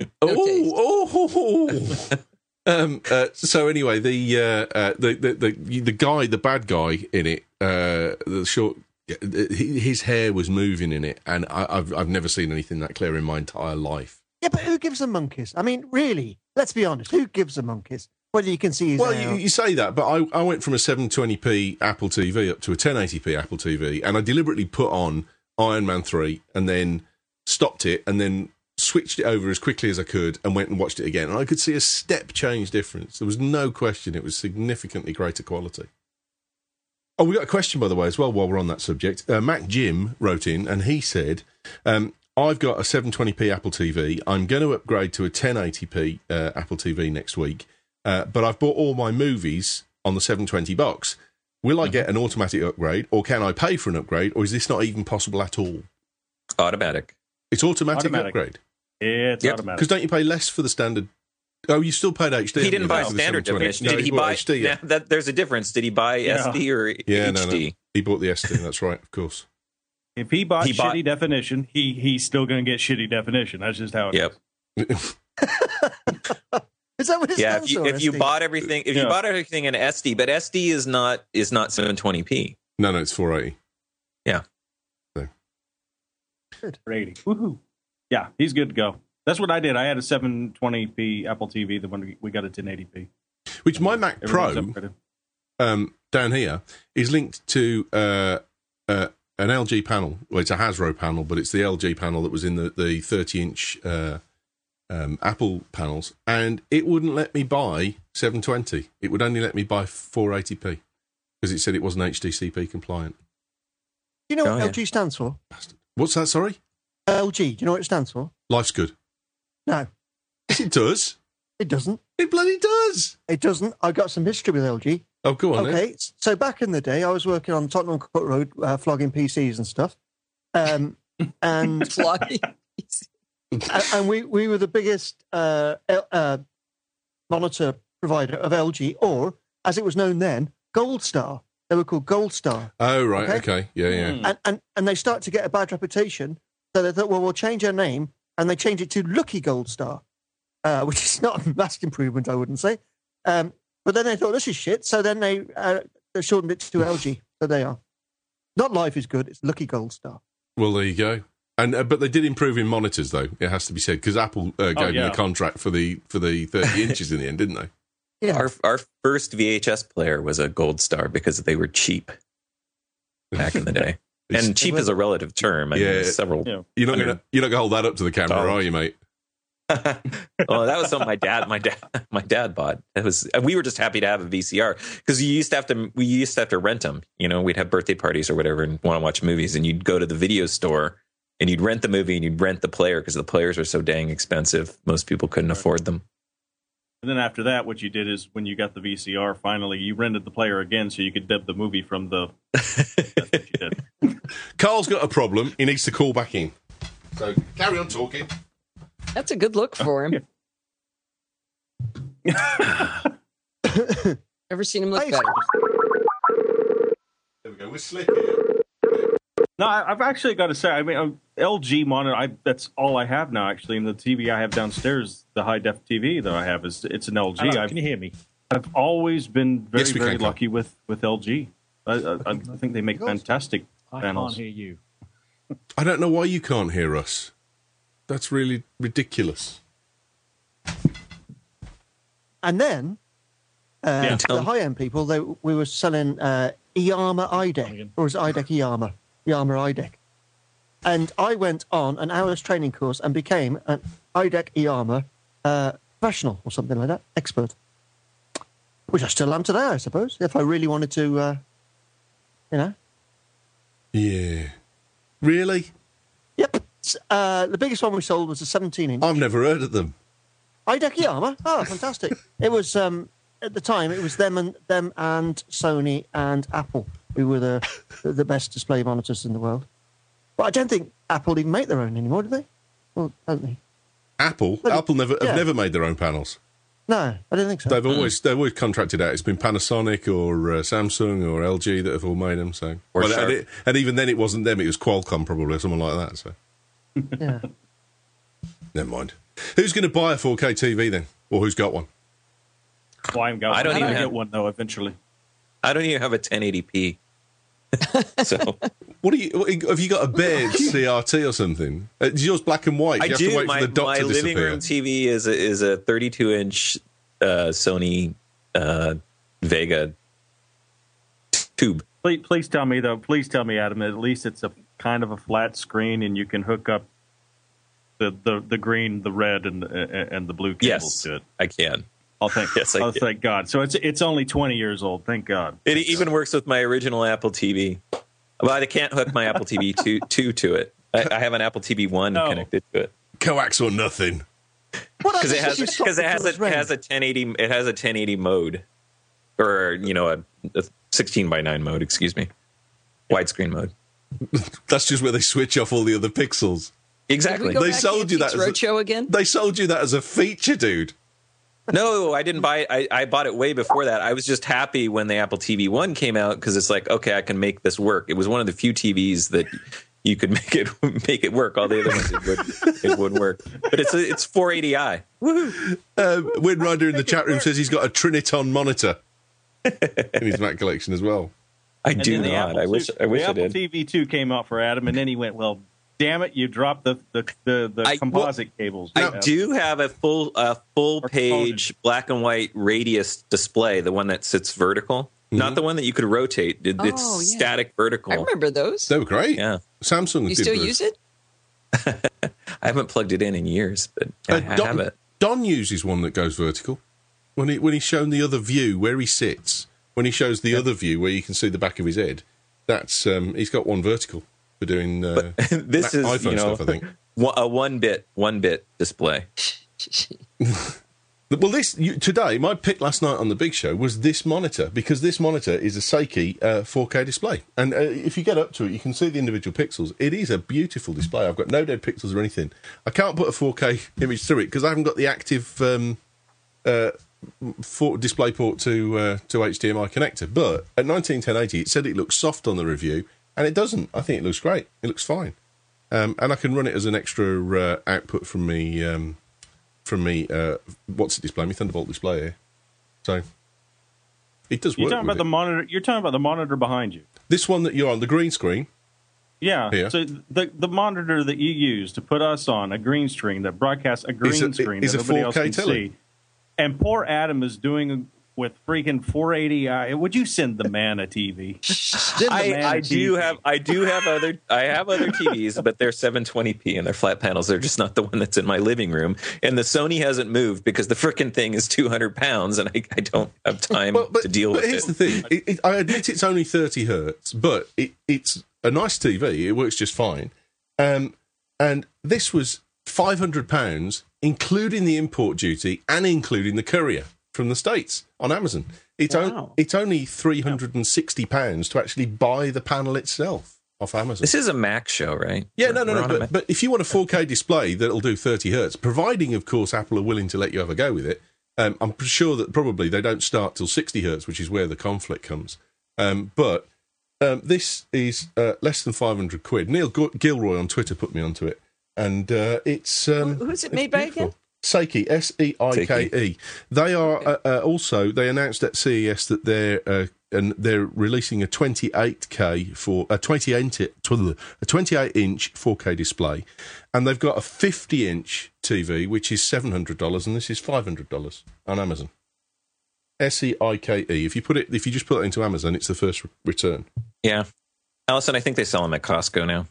A: oh, oh, um, uh, so anyway, the, uh, uh, the the the the guy, the bad guy in it, uh, the short, his hair was moving in it, and I, I've I've never seen anything that clear in my entire life.
E: Yeah, but who gives them monkeys? I mean, really, let's be honest. Who gives them monkeys? Whether you can see his
A: Well,
E: hair.
A: you, you say that, but I, I went from a seven twenty p Apple T V up to a ten eighty p Apple T V, and I deliberately put on Iron Man three and then stopped it and then switched it over as quickly as I could and went and watched it again. And I could see a step change difference. There was no question it was significantly greater quality. Oh, we got a question, by the way, as well, while we're on that subject. Uh, Mac Jim wrote in and he said, um, I've got a seven twenty p Apple T V. I'm going to upgrade to a ten eighty p uh, Apple T V next week. Uh, but I've bought all my movies on the seven twenty box. Will I mm-hmm. get an automatic upgrade, or can I pay for an upgrade, or is this not even possible at all?
B: Automatic.
A: It's automatic,
D: automatic.
A: upgrade.
D: Yeah, it's
B: Yep.
D: automatic.
A: Because don't you pay less for the standard Oh, you still paid H D.
B: He didn't buy
A: for the
B: standard
A: seven twenty?
B: definition.
A: No,
B: Did he
A: bought
B: buy?
A: H D? Yeah,
B: Now, that, there's a difference. Did he buy
D: Yeah.
B: S D or
A: yeah,
B: H D?
A: no, no. He bought the S D. That's right, of course.
D: If he bought
B: He bought-
D: shitty definition, he he's still going to get shitty definition. That's just how it
B: Yep.
D: is.
E: Is that what it
B: Yeah.
E: stands
B: If you,
E: for?
B: if you
E: S D?
B: bought everything, if you
D: Yeah.
B: bought everything in S D, but S D is not is not seven twenty p.
A: No, no, it's four eighty.
D: eighty. Woohoo! Yeah, he's good to go. That's what I did. I had a seven twenty p Apple T V. The one we- we got a ten eighty p.
A: Which my Mac Pro
D: Everything's upgraded.
A: um, down here is linked to uh, uh, an L G panel. Well, it's a Hasbro panel, but it's the L G panel that was in the the thirty inch uh, um, Apple panels, and it wouldn't let me buy seven twenty. It would only let me buy four eighty p because it said it wasn't H D C P compliant.
E: Do you know
B: Oh,
E: what
B: yeah.
E: L G stands for?
A: What's that? Sorry,
E: L G. Do you know what it stands for?
A: Life's good.
E: No,
A: Yes, it does.
E: it doesn't.
A: It bloody does.
E: It doesn't. I've got some history with L G.
A: Oh, go on. Then.
E: Okay, so back in the day, I was working on Tottenham Court Road, uh, flogging P Cs and stuff. Um, and
C: Flogging.
E: and, and we, we were the biggest uh, L- uh, monitor provider of L G, or as it was known then, Gold Star. They were called Gold Star.
A: Oh, right.
E: Okay.
A: Okay. Yeah, yeah.
D: Hmm.
E: And, and, and they start to get a bad reputation. So they thought, well, we'll change our name. And they changed it to Lucky Gold Star, uh, which is not a massive improvement, I wouldn't say. Um, but then they thought, this is shit. So then they, uh, they shortened it to L G. So they are. Not Life is Good. It's Lucky Gold Star.
A: Well, there you go. And uh, but they did improve in monitors, though. It has to be said, because Apple uh, gave
D: Oh,
A: them
D: yeah.
A: the contract for the for the thirty inches in the end, didn't they?
E: Yeah.
B: Our our first V H S player was a Gold Star because they were cheap back in the day.
A: It's-
B: And cheap is a relative term. I mean,
A: Yeah.
B: there's several.
D: Yeah.
A: You're not
B: I mean-
A: gonna you're not gonna hold that up to the camera,
B: Oh.
A: are you, mate?
B: Oh, that was something my dad, my dad, my dad bought. It was, and we were just happy to have a V C R because you used to have to, we used to have to rent them. You know, we'd have birthday parties or whatever and want to watch movies, and you'd go to the video store and you'd rent the movie and you'd rent the player because the players are so dang expensive. Most people couldn't afford them.
D: And then after that, what you did is when you got the V C R, finally you rented the player again so you could dub the movie from the. That's what you did.
A: Carl's got a problem. He needs to call back in. So carry on talking.
C: That's a good look for him. Ever seen him look
E: Thanks.
C: better?
A: There we go. We're slick here.
D: No, I, I've actually got to say, I mean, uh, L G monitor. I, that's all I have now. Actually, and the T V I have downstairs, the high def T V that I have is it's an L G.
F: Hello,
D: I've,
F: can you hear me?
D: I've always been very
A: Yes, we
D: very
A: can, Carl.
D: lucky with with L G. I, I, I think they make fantastic
F: I
D: panels.
F: can't hear you.
A: I don't know why you can't hear us. That's really ridiculous.
E: And then uh,
D: Yeah.
E: the high end people, they, we were selling uh, Iyama iDeck, or was it iDeck Iyama? Iyama iDeck. And I went on an hour's training course and became an iDeck Iyama uh, professional or something like that, expert. Which I still am today, I suppose, if I really wanted to, uh, you know.
A: Yeah. Really?
E: Yep. S- Uh, the biggest one we sold was a seventeen inch.
A: I've never heard of them.
E: iDeck Iyama. Oh, fantastic! It was um, at the time. It was them and them and Sony and Apple who were the the best display monitors in the world. But I don't think Apple even make their own anymore, do they? Well, don't they?
A: Apple?
E: But-
A: Apple never
E: yeah.
A: have never made their own panels.
E: No, I don't think so.
A: They've always they've always contracted out. It's been Panasonic or uh, Samsung or L G that have all made them. So,
B: Or
A: Well,
B: Sharp.
A: and, it, and even then, it wasn't them. It was Qualcomm probably or someone like that. So,
E: Yeah.
A: never mind. Who's going to buy a four K T V then, or who's got one?
D: Well, I'm got
B: I don't
D: one.
B: even
D: I'll
B: have-
D: get one though eventually.
B: I don't even have a ten eighty p. So
A: What do you what- have you got a Baird C R T or something? Uh, Is yours black and white?
B: I
A: you have
B: do.
A: to wait
B: My,
A: for the dot
B: my
A: to
B: living
A: disappear.
B: room T V is a, is a thirty-two inch uh, Sony uh, Vega t- tube.
D: Please, please tell me though. Please tell me, Adam. At least it's a kind of a flat screen, and you can hook up the the, the green, the red, and the, and the blue cables
B: Yes,
D: to it.
B: I can.
D: Oh, thank
B: Yes, I
D: oh,
B: can.
D: thank God. So it's it's only twenty years old. Thank God.
B: It even works with my original Apple T V. But I can't hook my Apple T V two, two to it. I, I have an Apple T V one
D: No.
B: connected to it
A: Coax or nothing.
E: What
B: because it has
E: you stop
B: because it has
E: because
B: a it has a ten eighty it has a ten eighty mode, or you know a, a sixteen by nine mode. Excuse me, widescreen mode.
A: That's just where they switch off all the other pixels.
C: Did we
B: Exactly.
C: go
A: They
C: back
A: sold
C: to
A: you that
C: Antiques
A: as a-
C: Roadshow again?
A: They sold you that as a feature, dude.
B: No, I didn't buy it. I, I bought it way before that. I was just happy when the Apple T V one came out because it's like, okay, I can make this work. It was one of the few T Vs that you could make it make it work. All the other ones it, would, it wouldn't work. But it's a, it's four eighty i. Woohoo!
A: Um, Win Rider in the chat room says he's got a Triniton monitor in his Mac collection as well.
B: I
D: And
B: do
D: then the
B: not.
D: Apple
B: I wish
D: two-
B: I wish
D: the
B: I
D: Apple
B: did.
D: T V two came out for Adam, and then he went, "Well, damn it, you dropped the the the, the
B: I-
D: composite cables."
B: I
D: Uh,
B: do have a full a full
D: Or
B: page black and white radius display, the one that sits vertical, not the one that you could rotate. It- It's
C: Oh, yeah.
B: static vertical.
C: I remember those.
A: They were great.
B: Yeah.
A: Samsung
C: You
A: did
C: still
A: those.
C: use it?
B: I haven't plugged it in in years, but I,
A: Uh,
B: I
A: Don,
B: have it.
A: Don uses one that goes vertical. When he when he's shown the other view where he sits, when he shows the other view where you can see the back of his head, that's um, he's got one vertical for doing uh,
B: This
A: Mac-
B: is
A: iPhone
B: you know
A: stuff, I think.
B: one- a one bit one bit display.
A: Well, this you, today, my pick last night on the Big Show was this monitor because this monitor is a Seiki uh, four K display, and uh, if you get up to it, you can see the individual pixels. It is a beautiful display. I've got no dead pixels or anything. I can't put a four K image through it because I haven't got the active um, uh, for display port to uh, to H D M I connector. But at nineteen ten eighty, it said it looks soft on the review, and it doesn't. I think it looks great. It looks fine, um, and I can run it as an extra uh, output from me. Um, From me, uh, what's it display? Me Thunderbolt display here. So it does
D: You're
A: work.
D: talking about
A: with
D: the
A: it.
D: monitor. You're talking about the monitor behind you.
A: This one that you're on, the green screen.
D: Yeah.
A: Yeah.
D: So the the monitor that you use to put us on a green screen that broadcasts a green
A: Is a-
D: screen
A: is
D: that
A: a
D: nobody else
A: four K
D: can
A: telly.
D: see, and poor Adam is doing with freaking four eighty i. Would you send the man a T V? Send the
B: I,
D: man
B: I
D: a
B: do
D: T V.
B: have I do have other I have other T Vs, but they're seven twenty p and they're flat panels. They're just not the one that's in my living room. And the Sony hasn't moved because the frickin' thing is two hundred pounds, and I, I don't have time
A: But, but,
B: to deal
A: but
B: with
A: here's
B: it.
A: the thing. It, it, I admit it's only thirty hertz, but it, it's a nice T V. It works just fine. Um, and this was five hundred pounds, including the import duty and including the courier from the States on Amazon. It's,
C: Wow.
A: on, it's only three hundred sixty pounds to actually buy the panel itself off Amazon.
B: This is a Mac show, right?
A: Yeah, no, no,
B: We're
A: no.
B: on a
A: But,
B: Mac.
A: but if you want a four K display that'll do thirty hertz, providing, of course, Apple are willing to let you have a go with it, um, I'm sure that probably they don't start till sixty hertz, which is where the conflict comes. Um, but um, this is uh, less than five hundred quid. Neil G- Gilroy on Twitter put me onto it, and uh, it's um,
C: Who- who's it
A: it's
C: made by
A: beautiful.
C: again?
A: Seiki, S E I K E. They are uh, uh, also. They announced at C E S that they're uh, and they're releasing a twenty-eight K for a twenty-eight a twenty-eight inch four K display, and they've got a fifty inch T V which is seven hundred dollars, and this is five hundred dollars on Amazon. S E I K E. If you put it, if you just put it into Amazon, it's the first re- return.
B: Yeah, Allison, I think they sell them at Costco now.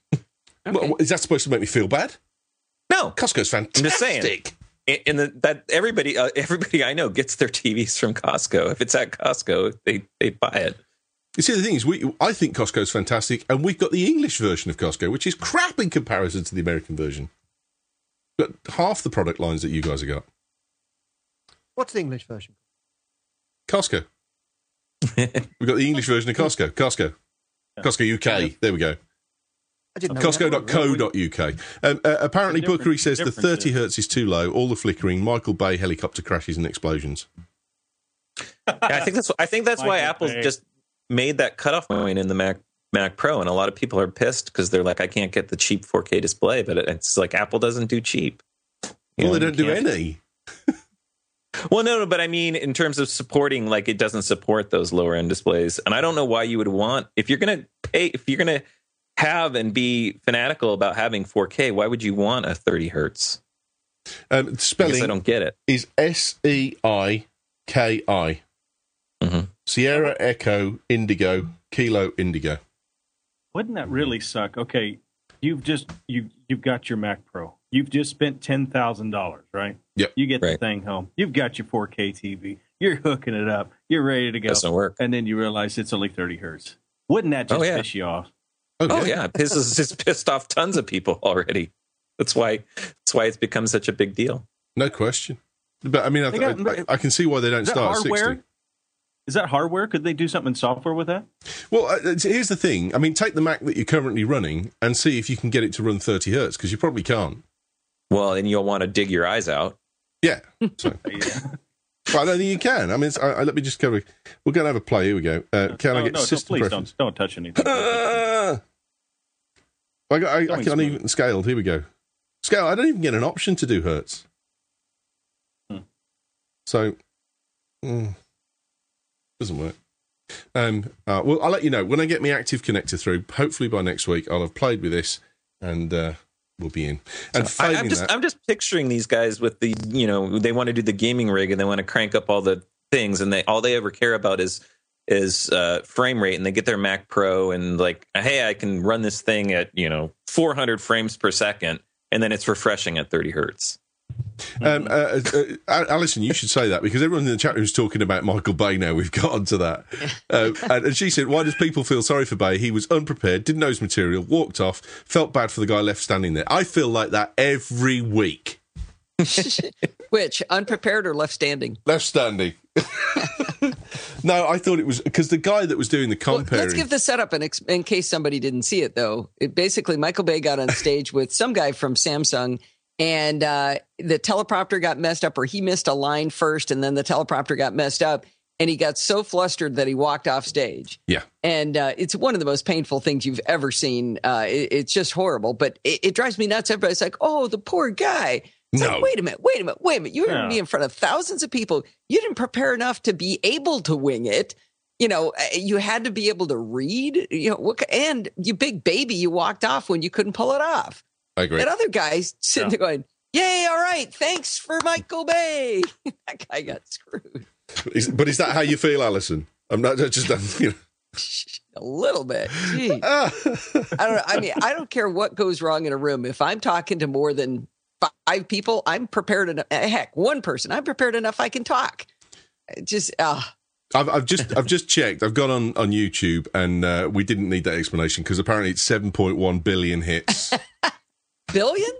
C: Okay.
A: Well, is that supposed to make me feel bad?
B: No,
A: Costco's fantastic.
B: I'm just saying. In in the, that everybody, uh, everybody I know gets their T Vs from Costco. If it's at Costco, they they buy it.
A: You see, the thing is, we I think Costco's fantastic, and we've got the English version of Costco, which is crap in comparison to the American version. But half the product lines that you guys have got.
E: What's the English version?
A: Costco. We've got the English version of Costco. Costco. Costco U K. There we go.
E: I didn't know
A: Costco
E: that.
A: dot co dot U K. Um, uh, apparently,
D: The difference-
A: Bookery says the
D: difference
A: thirty
D: is-
A: hertz is too low. All the flickering, Michael Bay helicopter crashes and explosions.
B: Yeah, I think that's I think that's why
D: Michael
B: Apple's
D: Bay.
B: just made that cutoff point in the Mac Mac Pro, and a lot of people are pissed because they're like, I can't get the cheap four K display, but it, it's like Apple doesn't do cheap. You
A: Well,
B: know,
A: they
B: you
A: don't do
B: can't-
A: any.
B: Well, no, no, but I mean, in terms of supporting, like, it doesn't support those lower end displays, and I don't know why you would want if you're going to pay if you're going to have and be fanatical about having four K. Why would you want a thirty hertz?
A: Um,
B: I guess I
A: spelling
B: don't get it.
A: is S E I K I.
B: Mhm.
A: Sierra Echo Indigo Kilo Indigo.
D: Wouldn't that really suck? Okay, you've just you you've got your Mac Pro. You've just spent ten thousand dollars, right?
A: Yep.
D: You get the
B: Right.
D: thing home. You've got your four K T V. You're hooking it up. You're ready to go.
B: Doesn't work.
D: And then you realize it's only thirty hertz. Wouldn't that just
B: Oh, yeah.
D: piss you off?
B: Oh yeah, it pisses it's pissed off tons of people already. That's why that's why it's become such a big deal.
A: No question. But I mean, I,
D: They got-
A: I, I can see why they don't
D: Is that
A: start at
D: hardware?
A: sixty.
D: Is that hardware? Could they do something in software with that?
A: Well, uh, it's- here's the thing. I mean, take the Mac that you're currently running and see if you can get it to run thirty hertz, because you probably can't.
B: Well, and you'll want to dig your eyes out.
A: Yeah. So.
D: Yeah.
A: Well, I don't think you can. I mean, it's, I, I, let me just go. We're going to have a play. Here we go. Uh, can
D: no,
A: I get
D: no,
A: system
D: please
A: preference?
D: don't, don't touch anything.
A: Uh, I, got, I, I
D: Going
A: can't
D: smooth.
A: even scaled. Here we go. Scale. I don't even get an option to do hertz.
D: Hmm.
A: So, mm, doesn't work. Um, uh, well, I'll let you know when I get my active connector through. Hopefully by next week, I'll have played with this and uh, we'll be in. And
B: So I, I'm
A: failing
B: just
A: that,
B: I'm just picturing these guys with the, you know, they want to do the gaming rig and they want to crank up all the things, and they all they ever care about is is uh, frame rate, and they get their Mac Pro and like, hey, I can run this thing at, you know, four hundred frames per second, and then it's refreshing at thirty hertz.
A: Um, uh, uh, Alison, you should say that because everyone in the chat room is talking about Michael Bay now. We've got onto that. Uh, and, and she said, why does people feel sorry for Bay? He was unprepared, didn't know his material, walked off, felt bad for the guy left standing there. I feel like that every week.
C: Which, unprepared or left standing?
A: Left standing. No, I thought it was because the guy that was doing the
C: Well,
A: comparing.
C: let's give the setup in, ex- in case somebody didn't see it, though. It, basically, Michael Bay got on stage with some guy from Samsung, and uh, the teleprompter got messed up, or he missed a line first, and then the teleprompter got messed up, and he got so flustered that he walked off stage.
A: Yeah.
C: And uh, it's one of the most painful things you've ever seen. Uh, it, it's just horrible, but it, it drives me nuts. Everybody's like, oh, the poor guy. It's
A: No.
C: like, wait a minute, wait a minute, wait a minute. You're going to
D: Yeah.
C: be in front of thousands of people. You didn't prepare enough to be able to wing it. You know, uh, you had to be able to read, you know, what, and you big baby, you walked off when you couldn't pull it off.
A: I agree.
C: That other guy's sitting
D: Yeah.
C: there going, yay, all right, thanks for Michael Bay. That guy got screwed.
A: Is, but is that how you feel, Alison? I'm not just, you know.
C: A little bit. Gee.
A: Ah.
C: I don't know. I mean, I don't care what goes wrong in a room. If I'm talking to more than five people, I'm prepared enough. Heck, one person, I'm prepared enough I can talk. It just, uh,
A: I've, I've just I've just checked. I've gone on, on YouTube, and uh, we didn't need that explanation because apparently it's seven point one billion hits.
C: billion?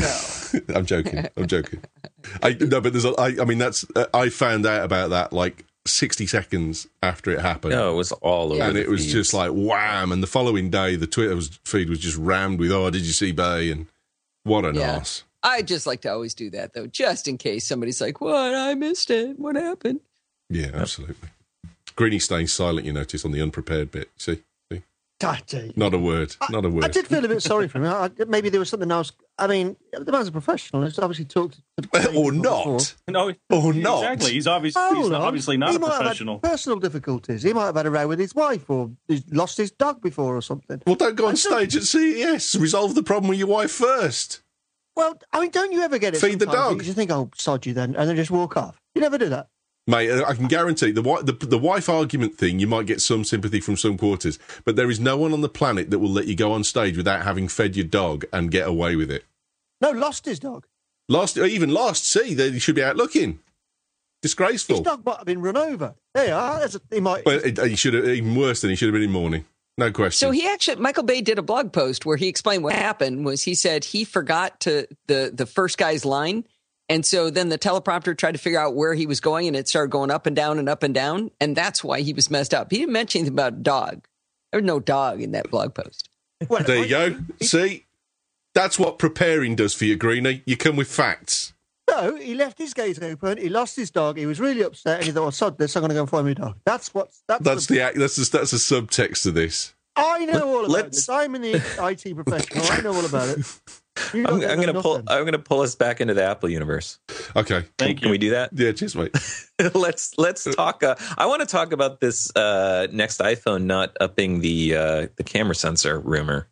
A: I'm joking. I'm joking. I no, but there's a, I, I mean that's uh, I found out about that like sixty seconds after it happened.
B: No, it was all over.
A: And
B: the
A: it was
B: feeds.
A: just like wham! And the following day, the Twitter was, feed was just rammed with, "Oh, did you see Bay?" And what an
C: Yeah.
A: arse.
C: I just like to always do that, though, just in case somebody's like, what? I missed it. What happened?
A: Yeah, absolutely. Greenie staying silent. You notice on the unprepared bit. See, see,
E: I tell you.
A: not a word. Not a word.
E: I did feel a bit sorry for him. I, maybe there was something else. I mean, the man's a professional. He's obviously talked to
A: or
E: people
A: not.
E: before.
D: No,
A: Or not.
D: Exactly. He's obviously
E: Hold
D: he's
E: on.
D: obviously not
E: he
D: a
E: might
D: professional.
E: Have had personal difficulties. He might have had a row with his wife, or he's lost his dog before, or something.
A: Well, don't go on
E: And so-
A: stage at C E S. Resolve the problem with your wife first.
E: Well, I mean, don't you ever get it?
A: Feed the
E: sometimes?
A: dog.
E: You just think, "Oh, sod you," then, and then just walk off. You never do that.
A: Mate, I can guarantee the, wi- the the wife argument thing, you might get some sympathy from some quarters, but there is no one on the planet that will let you go on stage without having fed your dog and get away with it.
E: No, lost his dog.
A: Lost, even lost, see, they should be out looking. Disgraceful.
E: His dog might have been run over. There you are. There's a, he might.
A: But it, he should have, even worse than he should have been in mourning. No question.
C: So he actually, Michael Bay did a blog post where he explained what happened. Was he said he forgot to the the first guy's line, and so then the teleprompter tried to figure out where he was going, and it started going up and down and up and down, and that's why he was messed up. He didn't mention anything about a dog. There was no dog in that blog post.
E: Well,
A: there you
E: I-
A: go. See? That's what preparing does for you, Greenie. You come with facts.
E: No, he left his gate open. He lost his dog. He was really upset, and he thought, "Oh, sod this! I'm going to go and find my dog." That's what. That's,
A: That's
E: the,
A: the act. That's the, that's the subtext to this.
E: I know all about
B: Let's-
E: this. I'm in the I T professional. I know all about it. You
B: I'm,
E: don't
B: I'm
E: know
B: going to pull.
E: nothing.
B: I'm going to pull us back into the Apple universe.
A: Okay.
D: Thank
B: Can
D: you.
B: we do that?
A: Yeah, cheers, mate.
B: let's let's talk. Uh, I want to talk about this uh, next iPhone not upping the uh, the camera sensor rumor.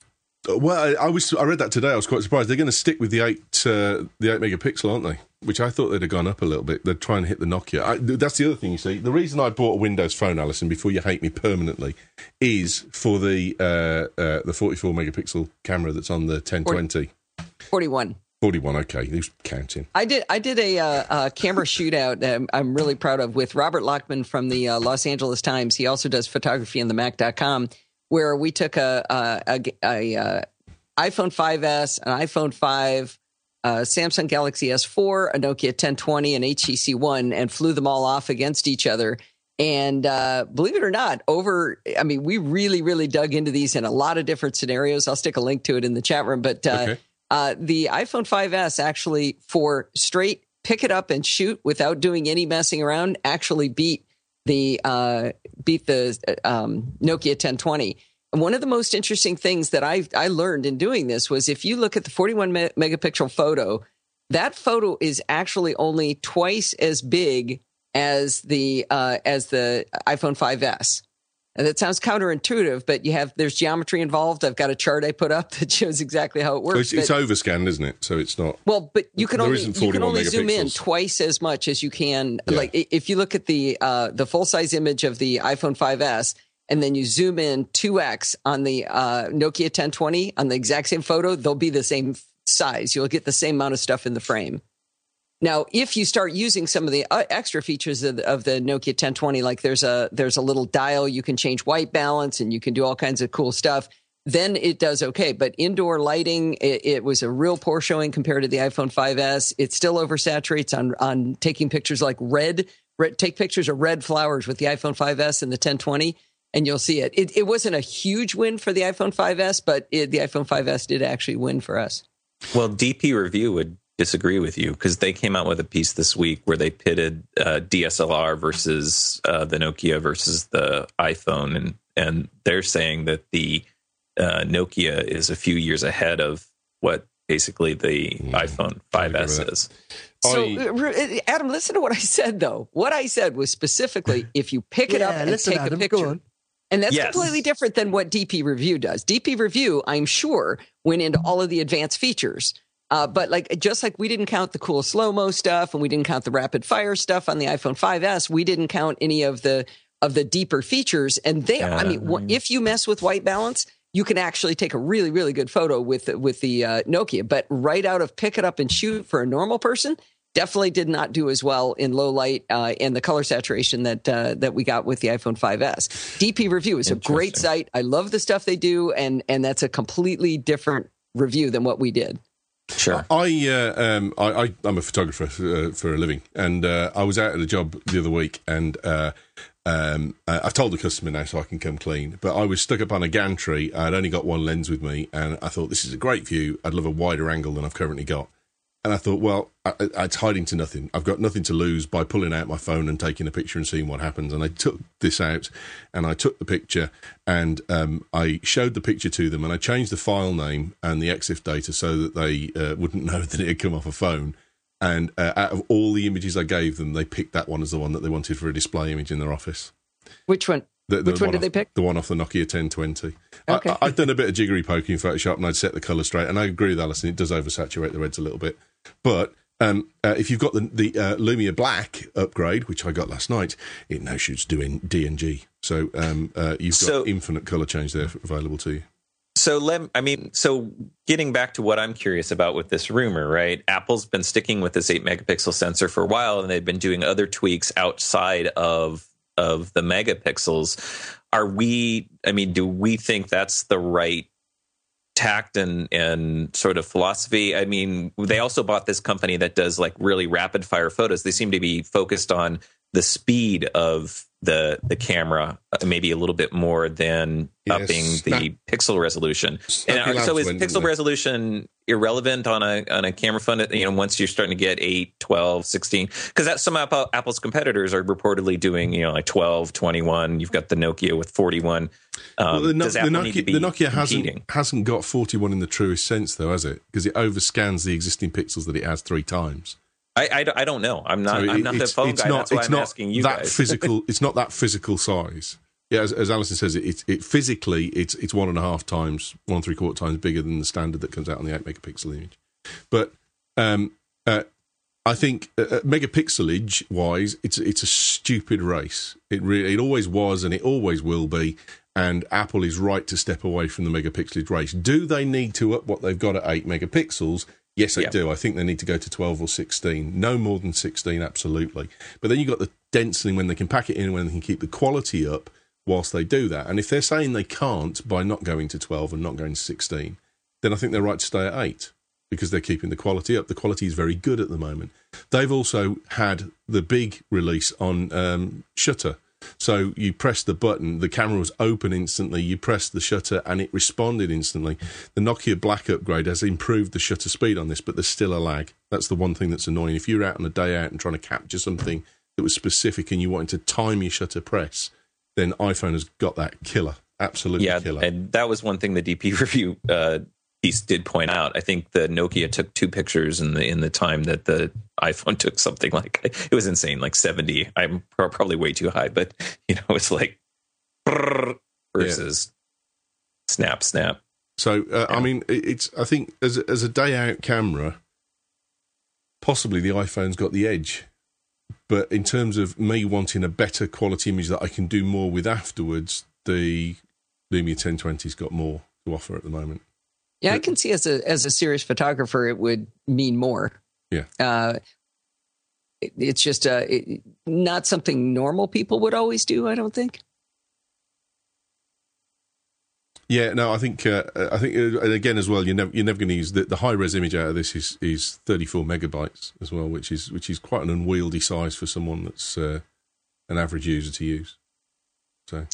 A: Well, I, I was I read that today. I was quite surprised. They're going to stick with the eight uh, the eight megapixel, aren't they? Which I thought they'd have gone up a little bit. They're trying to hit the Nokia. I, that's the other thing you see. The reason I bought a Windows phone, Alison, before you hate me permanently, is for the uh, uh, the forty-four megapixel camera that's on the ten twenty.
C: forty-one.
A: forty-one. Okay, who's counting?
C: I did. I did a, uh, a camera shootout that I'm, I'm really proud of with Robert Lockman from the uh, Los Angeles Times. He also does photography on the Mac dot com, where we took a, a, a, a uh, iPhone five S, an iPhone five, a Samsung Galaxy S four, a Nokia ten twenty, and H T C One, and flew them all off against each other. And uh, believe it or not, over, I mean, we really, really dug into these in a lot of different scenarios. I'll stick a link to it in the chat room, but. Uh,
A: Okay.
C: Uh, the iPhone five S actually for straight pick it up and shoot without doing any messing around actually beat the uh, beat the um, Nokia ten twenty. And one of the most interesting things that I I learned in doing this was if you look at the forty-one me- megapixel photo, that photo is actually only twice as big as the uh, as the iPhone five S. And that sounds counterintuitive, but you have there's geometry involved. I've got a chart I put up that shows exactly how it works.
A: So it's, it's
C: but,
A: overscanned, isn't it? So it's not.
C: Well, but you can
A: there
C: only
A: isn't
C: you can
A: forty-one
C: only zoom in
A: megapixels.
C: twice as much as you can.
A: Yeah.
C: Like i- if you look at the uh, the full size image of the iPhone five S, and then you zoom in two x on the uh, Nokia ten twenty on the exact same photo, they'll be the same size. You'll get the same amount of stuff in the frame. Now, if you start using some of the uh, extra features of the, of the Nokia ten twenty, like there's a there's a little dial, you can change white balance, and you can do all kinds of cool stuff, then it does okay. But indoor lighting, it, it was a real poor showing compared to the iPhone five S. It still oversaturates on on taking pictures like red, red take pictures of red flowers with the iPhone five S and the ten twenty, and you'll see it. It, it wasn't a huge win for the iPhone five S, but it, the iPhone five S did actually win for us.
B: Well, D P Review would disagree with you because they came out with a piece this week where they pitted uh, D S L R versus uh, the Nokia versus the iPhone, and and they're saying that the uh, Nokia is a few years ahead of what basically the mm, iPhone five S is.
C: So,
A: I,
C: Adam, listen to what I said, though. What I said was specifically if you pick it
E: Yeah,
C: up and
E: listen,
C: take
E: Adam,
C: a
E: go
C: picture.
E: on.
C: And that's
B: Yes.
C: completely different than what D P Review does. D P Review, I'm sure, went into all of the advanced features. Uh, but like just like we didn't count the cool slow-mo stuff and we didn't count the rapid fire stuff on the iPhone five S, we didn't count any of the of the deeper features. And they, I mean, wh- if you mess with white balance, you can actually take a really, really good photo with with the uh, Nokia. But right out of pick it up and shoot for a normal person, definitely did not do as well in low light uh, and the color saturation that uh, that we got with the iPhone five S. D P Review is a great site. I love the stuff they do, and and that's a completely different review than what we did.
B: Sure.
A: I, uh, um, I, I, I'm a photographer for, uh, for a living, and uh, I was out at a job the other week, and uh, um, uh, I've told the customer now so I can come clean, but I was stuck up on a gantry. I'd only got one lens with me, and I thought, this is a great view. I'd love a wider angle than I've currently got. And I thought, well, I, I, it's hiding to nothing. I've got nothing to lose by pulling out my phone and taking a picture and seeing what happens. And I took this out, and I took the picture, and um, I showed the picture to them, and I changed the file name and the EXIF data so that they uh, wouldn't know that it had come off a phone. And uh, out of all the images I gave them, they picked that one as the one that they wanted for a display image in their office.
C: Which one?
A: The, the
C: Which one did
A: off,
C: they pick?
A: The one off the Nokia ten twenty.
C: Okay.
A: I, I'd done a bit of jiggery poking in Photoshop, and I'd set the colour straight. And I agree with Alison, it does oversaturate the reds a little bit. But um, uh, if you've got the, the uh, Lumia Black upgrade, which I got last night, it now shoots doing D N G. So um, uh, you've got
B: So-
A: infinite colour change there available to you.
B: So let I mean, so getting back to what I'm curious about with this rumor, right? Apple's been sticking with this eight megapixel sensor for a while, and they've been doing other tweaks outside of of the megapixels. Are we? I mean, do we think that's the right tact and and sort of philosophy? I mean, they also bought this company that does like really rapid fire photos. They seem to be focused on the speed of the the camera, uh, maybe a little bit more than
A: Yes,
B: upping
A: snap-
B: the pixel resolution.
A: snappy
B: And uh, so
A: lamps
B: is
A: went,
B: pixel
A: didn't they?
B: resolution irrelevant on a on a camera phone? You know, once you're starting to get eight, twelve, sixteen, because that's some Apple, Apple's competitors are reportedly doing, you know, like twelve, twenty-one. You've got the Nokia with forty-one. Um,
A: Well, the, no-
B: does
A: the
B: Apple
A: Nokia,
B: need to be
A: the Nokia hasn't,
B: competing?
A: hasn't got forty-one in the truest sense, though, has it? Because it overscans the existing pixels that it has three times.
B: I, I, I don't know. I'm not.
A: So
B: I'm
A: it-
B: not the
A: it's-
B: phone
A: it's
B: guy.
A: not-
B: That's why
A: it's
B: I'm
A: not
B: asking you
A: that
B: guys.
A: physical. It's not that physical size. Yeah, as, as Alison says, it, it, it physically it's it's one and a half times, one and three quarter times bigger than the standard that comes out on the eight megapixel image. But um, uh, I think uh, uh, megapixelage wise, it's it's a stupid race. It really it always was, and it always will be. And Apple is right to step away from the megapixelage race. Do they need to up what they've got at eight megapixels? Yes, they
B: Yeah.
A: do. I think they need to go to twelve or sixteen. No more than sixteen, absolutely. But then you've got the density when they can pack it in, when they can keep the quality up whilst they do that. And if they're saying they can't by not going to twelve and not going to sixteen, then I think they're right to stay at eight because they're keeping the quality up. The quality is very good at the moment. They've also had the big release on um, Shutter. So you press the button, the camera was open instantly, you press the shutter and it responded instantly. The Nokia Black upgrade has improved the shutter speed on this, but there's still a lag. That's the one thing that's annoying. If you're out on a day out and trying to capture something that was specific and you wanted to time your shutter press, then iPhone has got that killer. Absolutely
B: yeah,
A: killer.
B: And that was one thing the D P review uh, piece did point out. I think the Nokia took two pictures in the in the time that the iPhone took something like, it was insane, like seventy. I'm probably way too high, but you know, it's like versus yeah. snap, snap.
A: So uh, yeah. I mean, it's I think as a, as a day out camera, possibly the iPhone's got the edge. But in terms of me wanting a better quality image that I can do more with afterwards, the Lumia ten twenty's got more to offer at the moment.
C: Yeah, I can see as a as a serious photographer, it would mean more.
A: Yeah,
C: uh, it, it's just uh, it, not something normal people would always do. I don't think.
A: Yeah, no, I think uh, I think uh, and again as well, you're never you're never going to use the, the high res image out of this is is thirty-four megabytes as well, which is which is quite an unwieldy size for someone that's uh, an average user to use. So,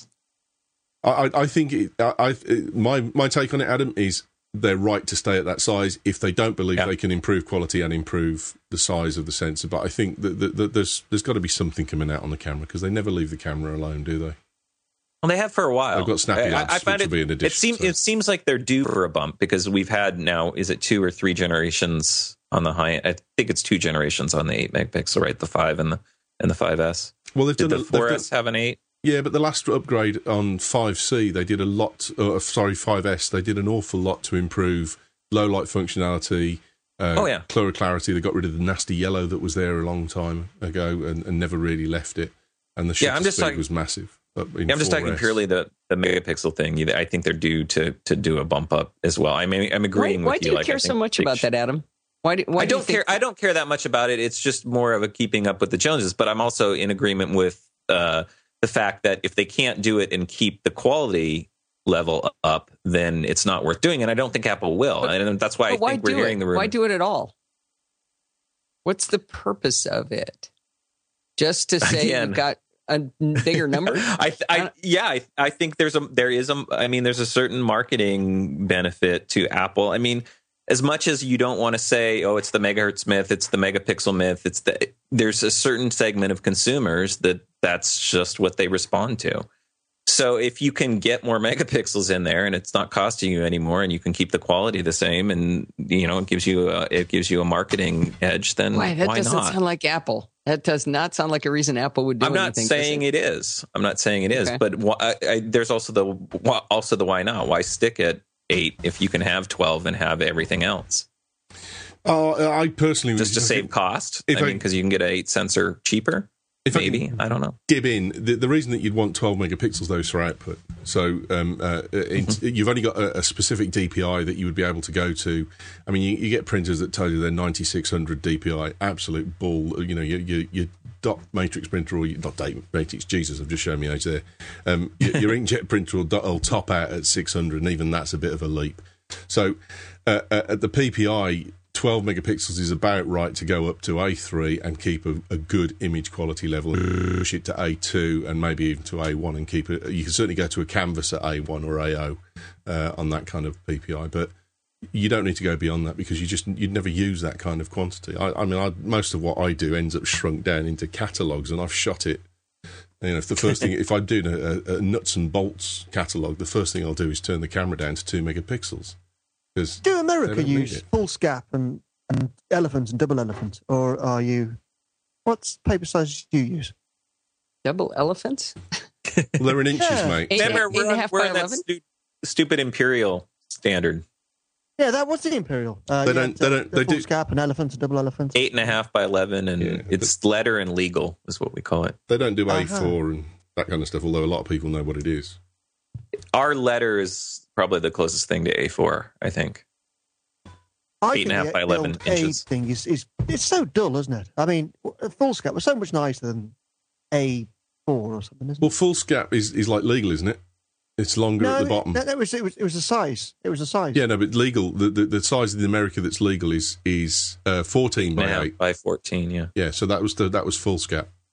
A: I I think it, I, I my my take on it, Adam, is they're right to stay at that size if they don't believe yeah. they can improve quality and improve the size of the sensor. But I think that, that, that there's there's got to be something coming out on the camera because they never leave the camera alone, do they?
B: Well, they have for a while.
A: They've got Snappy Labs,
B: I, I find
A: which
B: it,
A: will be an addition.
B: It seems
A: so.
B: it seems like they're due for a bump because we've had now, is it two or three generations on the high? I think it's two generations on the eight megapixel, right? The five and the and the five S.
A: Well, they've
B: Did
A: done
B: the
A: a,
B: four
A: they've
B: S
A: done,
B: have an eight?
A: Yeah, but the last upgrade on five C, they did a lot. Uh, sorry, five S. They did an awful lot to improve low light functionality. Uh,
B: oh yeah,
A: clearer clarity. They got rid of the nasty yellow that was there a long time ago and, and never really left it. And the shutter
B: yeah, I'm just
A: speed
B: talking,
A: was massive.
B: Yeah, I'm just talking purely the, the megapixel thing. I think they're due to to do a bump up as well. I mean, I'm agreeing
C: why,
B: with
C: why
B: you.
C: Why do you
B: like,
C: care so much about that, Adam? Why do, why
B: I
C: do
B: don't
C: you think
B: care. I don't care that much about it. It's just more of a keeping up with the Joneses. But I'm also in agreement with uh, the fact that if they can't do it and keep the quality level up, then it's not worth doing. And I don't think Apple will.
C: But,
B: and that's why I
C: why
B: think we're
C: do
B: hearing
C: it?
B: the rumor.
C: Why do it at all? What's the purpose of it? Just to say
B: Again.
C: you've got a bigger number?
B: I, I, yeah, I, I think there's a, there is a, I mean, there's a certain marketing benefit to Apple. I mean, as much as you don't want to say, oh, it's the megahertz myth, it's the megapixel myth, it's the, there's a certain segment of consumers that that's just what they respond to. So if you can get more megapixels in there and it's not costing you anymore and you can keep the quality the same and, you know, it gives you a, it gives you a marketing edge, then
C: why, that
B: why
C: doesn't
B: not?
C: sound like Apple. That does not sound like a reason Apple would do
B: I'm not
C: anything.
B: saying it is. I'm not saying it is.
C: Okay.
B: But why, I, I, there's also the also the why not? Why stick at eight if you can have twelve and have everything else?
A: Uh, I personally
B: Just to save cost.
A: If
B: I mean, because you can get an eight sensor cheaper.
A: If
B: Maybe. I, I don't know.
A: Dib in. The, the reason that you'd want twelve megapixels, though, is for output. So um, uh, it,
B: Mm-hmm.
A: you've only got a, a specific D P I that you would be able to go to. I mean, you, you get printers that tell you they're ninety-six hundred D P I. Absolute bull. You know, your, your, your dot matrix printer or your dot date matrix, Jesus, I've just shown me age there. Um, your, your inkjet printer will, will top out at six hundred, and even that's a bit of a leap. So uh, uh, at the P P I, twelve megapixels is about right to go up to A three and keep a, a good image quality level. Push it to A two and maybe even to A one and keep it. You can certainly go to a canvas at A one or A zero uh, on that kind of P P I, but you don't need to go beyond that because you just you'd never use that kind of quantity. I, I mean, I, most of what I do ends up shrunk down into catalogues, and I've shot it. You know, if the first thing, if I'm doing a, a nuts and bolts catalogue, the first thing I'll do is turn the camera down to two megapixels.
E: Do America use full scap and, and elephants and double elephants, or are you? What paper size do you use?
C: Double elephants?
A: Well, they're in inches,
E: Yeah.
A: mate.
C: Eight,
B: Remember,
C: eight and
B: we're,
C: a half
B: we're
C: by
B: in that
C: eleven?
B: stu- stupid imperial standard.
E: Yeah, that was the imperial. Uh,
A: They
E: yeah,
A: don't-
E: it's,
A: they
E: uh,
A: don't-
E: the
A: they
E: full
A: do-
E: scap and elephants and double elephants.
B: Eight and a half by eleven, and
A: Yeah,
B: it's letter and legal is what we call it.
A: They don't do A
E: Uh-huh.
A: four and that kind of stuff, although a lot of people know what it is.
B: Our letter is probably the closest thing to A four, I think.
E: I
B: eight and a half
E: think
B: by
E: the
B: eleven
E: old A
B: inches.
E: thing is, is it's so dull, isn't it? I mean, full scap was so much nicer than A four or something, isn't
A: Well,
E: it?
A: full scap is, is like legal, isn't it? It's longer
E: No,
A: at the bottom.
E: no, no, it was it was it was a size. It was a size.
A: Yeah, no, but legal. The, the, the size of the America that's legal is is uh, fourteen by
B: Now
A: eight.
B: by fourteen, yeah.
A: Yeah, so that was the, that was full scap.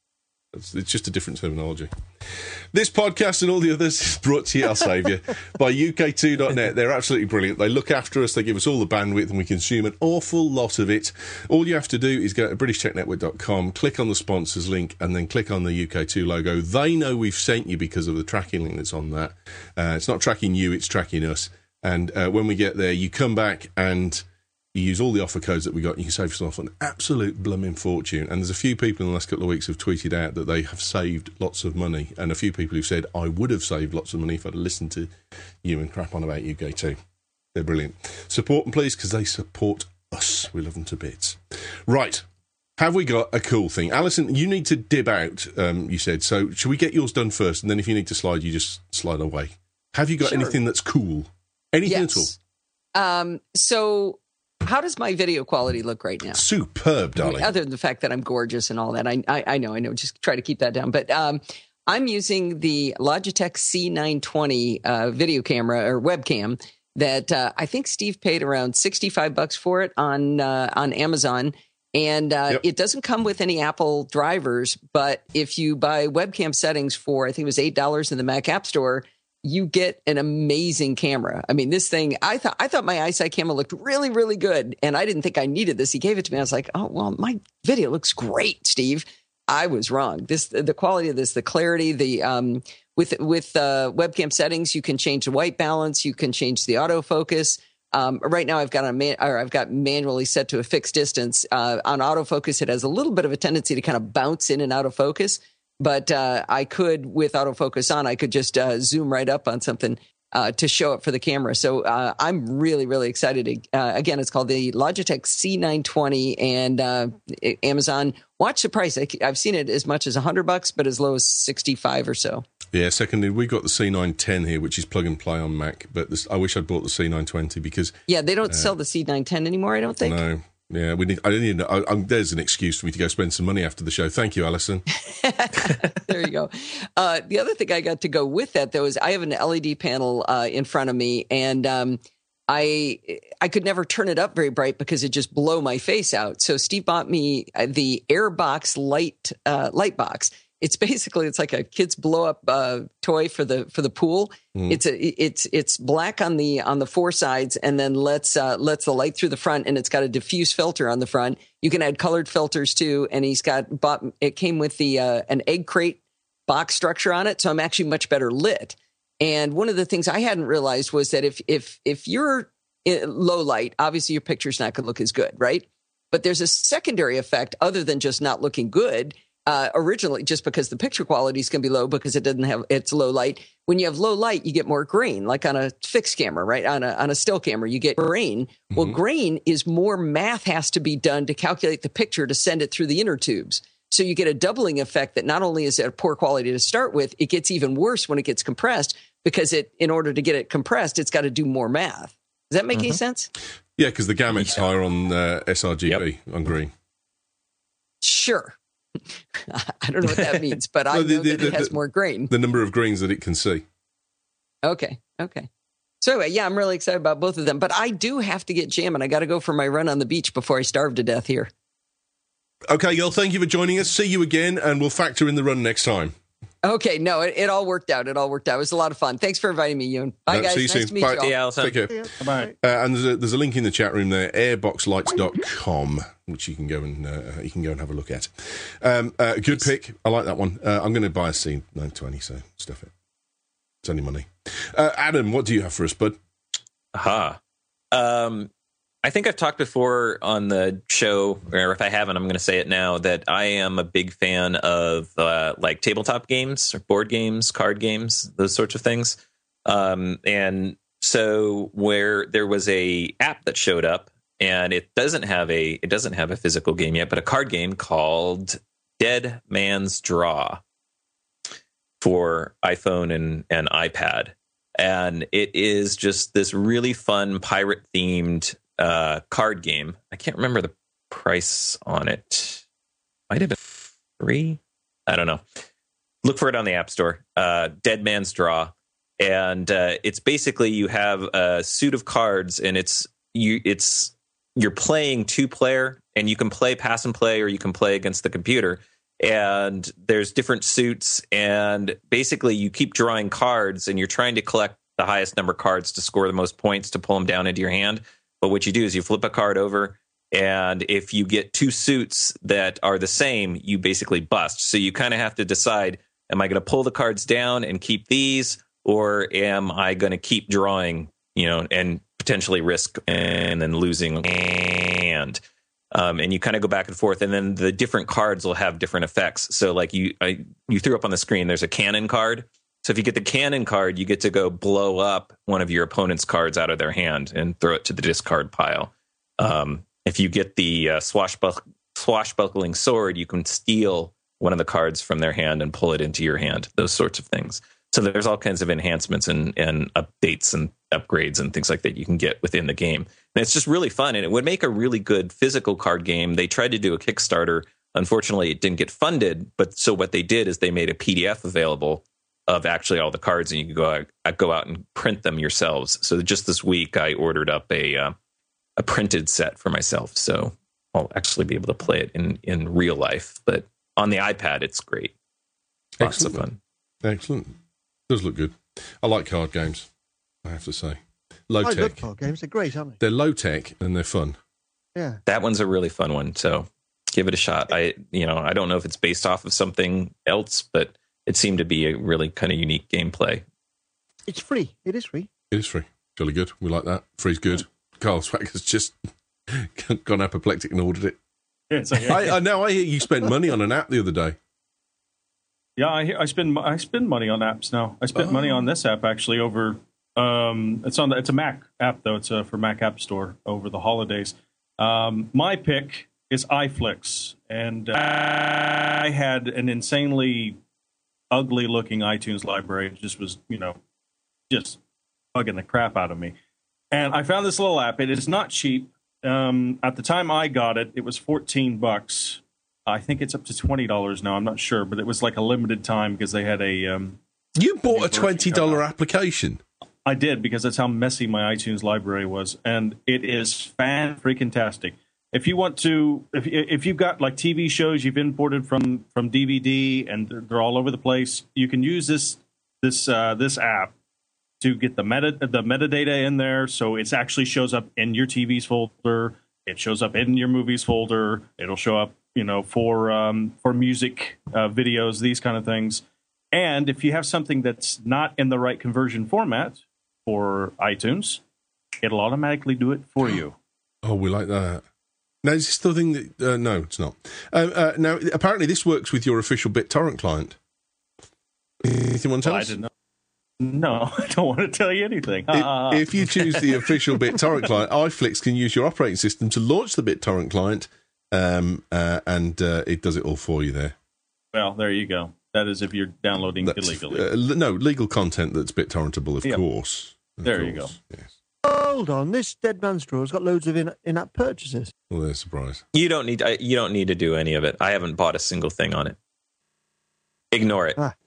A: It's, it's just a different terminology. This podcast and all the others is brought to you, I'll save you, by U K two dot net. They're absolutely brilliant. They look after us. They give us all the bandwidth and we consume an awful lot of it. All you have to do is go to british tech network dot com, click on the sponsors link, and then click on the U K two logo. They know we've sent you because of the tracking link that's on that. Uh, it's not tracking you, it's tracking us. And uh, when we get there, you come back and you use all the offer codes that we got, and you can save yourself an absolute blooming fortune. And there's a few people in the last couple of weeks who've tweeted out that they have saved lots of money, and a few people who've said, I would have saved lots of money if I'd listened to you and crap on about U K two. They're brilliant. Support them, please, because they support us. We love them to bits. Right. Have we got a cool thing? Alison, you need to dib out, um, you said. So should we get yours done first, and then if you need to slide, you just slide away. Have you got
C: Sure.
A: anything that's cool? Anything
C: Yes.
A: at all?
C: Um, so how does my video quality look right now?
A: Superb,
C: I mean,
A: darling.
C: other than the fact that I'm gorgeous and all that, I, I, I know, I know. Just try to keep that down. But um, I'm using the Logitech C nine twenty uh, video camera or webcam that uh, I think Steve paid around sixty-five bucks for it on uh, on Amazon. And uh,
A: Yep.
C: it doesn't come with any Apple drivers, but if you buy webcam settings for, I think it was eight dollars in the Mac App Store, you get an amazing camera. I mean, this thing, I thought I thought my iSight camera looked really, really good, and I didn't think I needed this. He gave it to me. I was like, oh, well, my video looks great, Steve. I was wrong. This, the quality of this, the clarity, the um, with with uh, webcam settings, you can change the white balance, you can change the autofocus. Um, right now, I've got a man, or I've got manually set to a fixed distance. Uh, on autofocus, it has a little bit of a tendency to kind of bounce in and out of focus. But uh, I could, with autofocus on, I could just uh, zoom right up on something uh, to show it for the camera. So uh, I'm really, really excited. To, uh, again, it's called the Logitech C nine twenty, and uh, Amazon. Watch the price. I, I've seen it as much as one hundred bucks, but as low as sixty-five or so.
A: Yeah, secondly, we've got the C nine ten here, which is plug and play on Mac, but this, I wish I'd bought the C nine twenty because...
C: Yeah, they don't uh, sell the C nine ten anymore, I don't think.
A: No. Yeah, we need. I didn't. Know, I, I'm, there's an excuse for me to go spend some money after the show. Thank you, Alison.
C: There you go. Uh, the other thing I got to go with that though is I have an L E D panel uh, in front of me, and um, I I could never turn it up very bright because it just blow my face out. So Steve bought me the Airbox light uh, light box. It's basically it's like a kid's blow up uh, toy for the for the pool. Mm. It's a it's it's black on the on the four sides, and then lets uh, lets the light through the front, and it's got a diffuse filter on the front. You can add colored filters too, and he's got bought. It came with the uh, an egg crate box structure on it, so I'm actually much better lit. And one of the things I hadn't realized was that if if if you're in low light, obviously your picture's not going to look as good, right? But there's a secondary effect other than just not looking good. Uh, originally, just because the picture quality is going to be low because it doesn't have it's low light. When you have low light, you get more grain, like on a fixed camera, right? On a on a still camera, you get grain. Mm-hmm. Well, grain is more math has to be done to calculate the picture to send it through the inner tubes. So you get a doubling effect that not only is it poor quality to start with, it gets even worse when it gets compressed because it, in order to get it compressed, it's got to do more math. Does that make mm-hmm. any sense?
A: Yeah, because the gamut's yeah. higher on uh, sRGB yep. on green.
C: Sure. I don't know what that means, but I
A: no, the,
C: know
A: the,
C: that
A: the,
C: it has
A: the,
C: more grain.
A: The number of greens that it can see.
C: Okay, okay. So anyway, yeah, I'm really excited about both of them. But I do have to get jamming. I got to go for my run on the beach before I starve to death here.
A: Okay, girl, thank you for joining us. See you again, and we'll factor in the run next time.
C: Okay, no, it, it all worked out. It all worked out. It was a lot of fun. Thanks for inviting me, Ewan. Bye,
A: no,
C: guys.
A: See you
C: nice
A: soon.
C: to meet
A: Bye.
C: you all.
B: Yeah,
A: Take care.
D: Bye.
A: Uh, and there's a, there's a link in the chat room there, airboxlights dot com, which you can go and uh, you can go and have a look at. Um, uh, good pick. I like that one. Uh, I'm going to buy a C nine twenty, so stuff it. It's only money. Uh, Adam, what do you have for us, bud?
B: Aha. Um, I think I've talked before on the show, or if I haven't, I'm going to say it now, that I am a big fan of uh, like tabletop games, or board games, card games, those sorts of things. Um, and so where there was a app that showed up, and it doesn't have a it doesn't have a physical game yet, but a card game called Dead Man's Draw for iPhone and, and iPad. And it is just this really fun pirate themed uh, card game. I can't remember the price on it. Might have been free. I don't know. Look for it on the App Store. Uh, Dead Man's Draw. And uh, it's basically you have a suit of cards, and it's you it's you're playing two player, and you can play pass and play, or you can play against the computer. and there's different suits, and basically you keep drawing cards, and you're trying to collect the highest number of cards to score the most points to pull them down into your hand. But what you do is you flip a card over, and if you get two suits that are the same, you basically bust. So you kind of have to decide, am I going to pull the cards down and keep these, or am I going to keep drawing, you know, and potentially risk and then losing and um, and you kind of go back and forth, and then the different cards will have different effects. So like you I, you threw up on the screen, there's a cannon card. So if you get the cannon card, you get to go blow up one of your opponent's cards out of their hand and throw it to the discard pile. Um, if you get the uh, swashbuck- swashbuckling sword, you can steal one of the cards from their hand and pull it into your hand, those sorts of things. So there's all kinds of enhancements and, and updates and upgrades and things like that you can get within the game. And it's just really fun, and it would make a really good physical card game. They tried to do a Kickstarter. Unfortunately, it didn't get funded, but so what they did is they made a P D F available of actually all the cards, and you can go out, go out and print them yourselves. So just this week, I ordered up a uh, a printed set for myself, so I'll actually be able to play it in, in real life. But on the iPad, it's great. Lots
A: Excellent.
B: of fun.
A: Excellent. Does look good. I like card games, I have to say. Low
E: I
A: tech.
E: love card games. They're great, aren't they?
A: They're low tech and they're fun.
E: Yeah.
B: That one's a really fun one, so give it a shot. I, you know, I don't know if it's based off of something else, but it seemed to be a really kind of unique gameplay.
E: It's free. It is free.
A: It is free. Jolly good. We like that. Free's good. Carl Swagger's just gone apoplectic and ordered it.
D: Yeah, it's like-
A: I, I know. I hear you spent money on an app the other day.
D: Yeah, I, I spend I spend money on apps now. I spent oh. money on this app actually over. Um, it's on the, it's a Mac app though. It's a, for Mac App Store over the holidays. Um, my pick is iFlix, and uh, I had an insanely ugly looking iTunes library. It just was, you know, just bugging the crap out of me. And I found this little app. It is not cheap. Um, at the time I got it, it was fourteen bucks. I think it's up to twenty dollars now. I'm not sure, but it was like a limited time because they had a. Um,
A: you bought a twenty dollars application.
D: I did, because that's how messy my iTunes library was, and it is fan freaking tastic. If you want to, if if you've got like T V shows you've imported from from D V D and they're, they're all over the place, you can use this this uh, this app to get the meta the metadata in there, so it actually shows up in your T V's folder. It shows up in your movies folder. It'll show up, you know, for um, for music uh, videos, these kind of things. And if you have something that's not in the right conversion format for iTunes, it'll automatically do it for you.
A: Oh, we like that. Now, is this the thing that... Uh, no, it's not. Uh, uh, now, apparently this works with your official BitTorrent client. Anything want to tell
D: well,
A: us?
D: I didn't know. No, I don't want to tell you anything.
A: If, if you choose the official BitTorrent client, iFlix can use your operating system to launch the BitTorrent client, um, uh, and uh, it does it all for you there.
D: Well, there you go. That is if you're downloading
A: that's,
D: illegally.
A: Uh, no, legal content that's BitTorrentable, of
D: yep.
A: course. Of
D: there
A: course.
D: you go.
A: Yes.
E: Hold on, this Dead Man's Draw's got loads of in, in-app purchases.
A: Well, there's a surprise.
B: You don't need. You don't need to do any of it. I haven't bought a single thing on it. Ignore it.
E: Ah.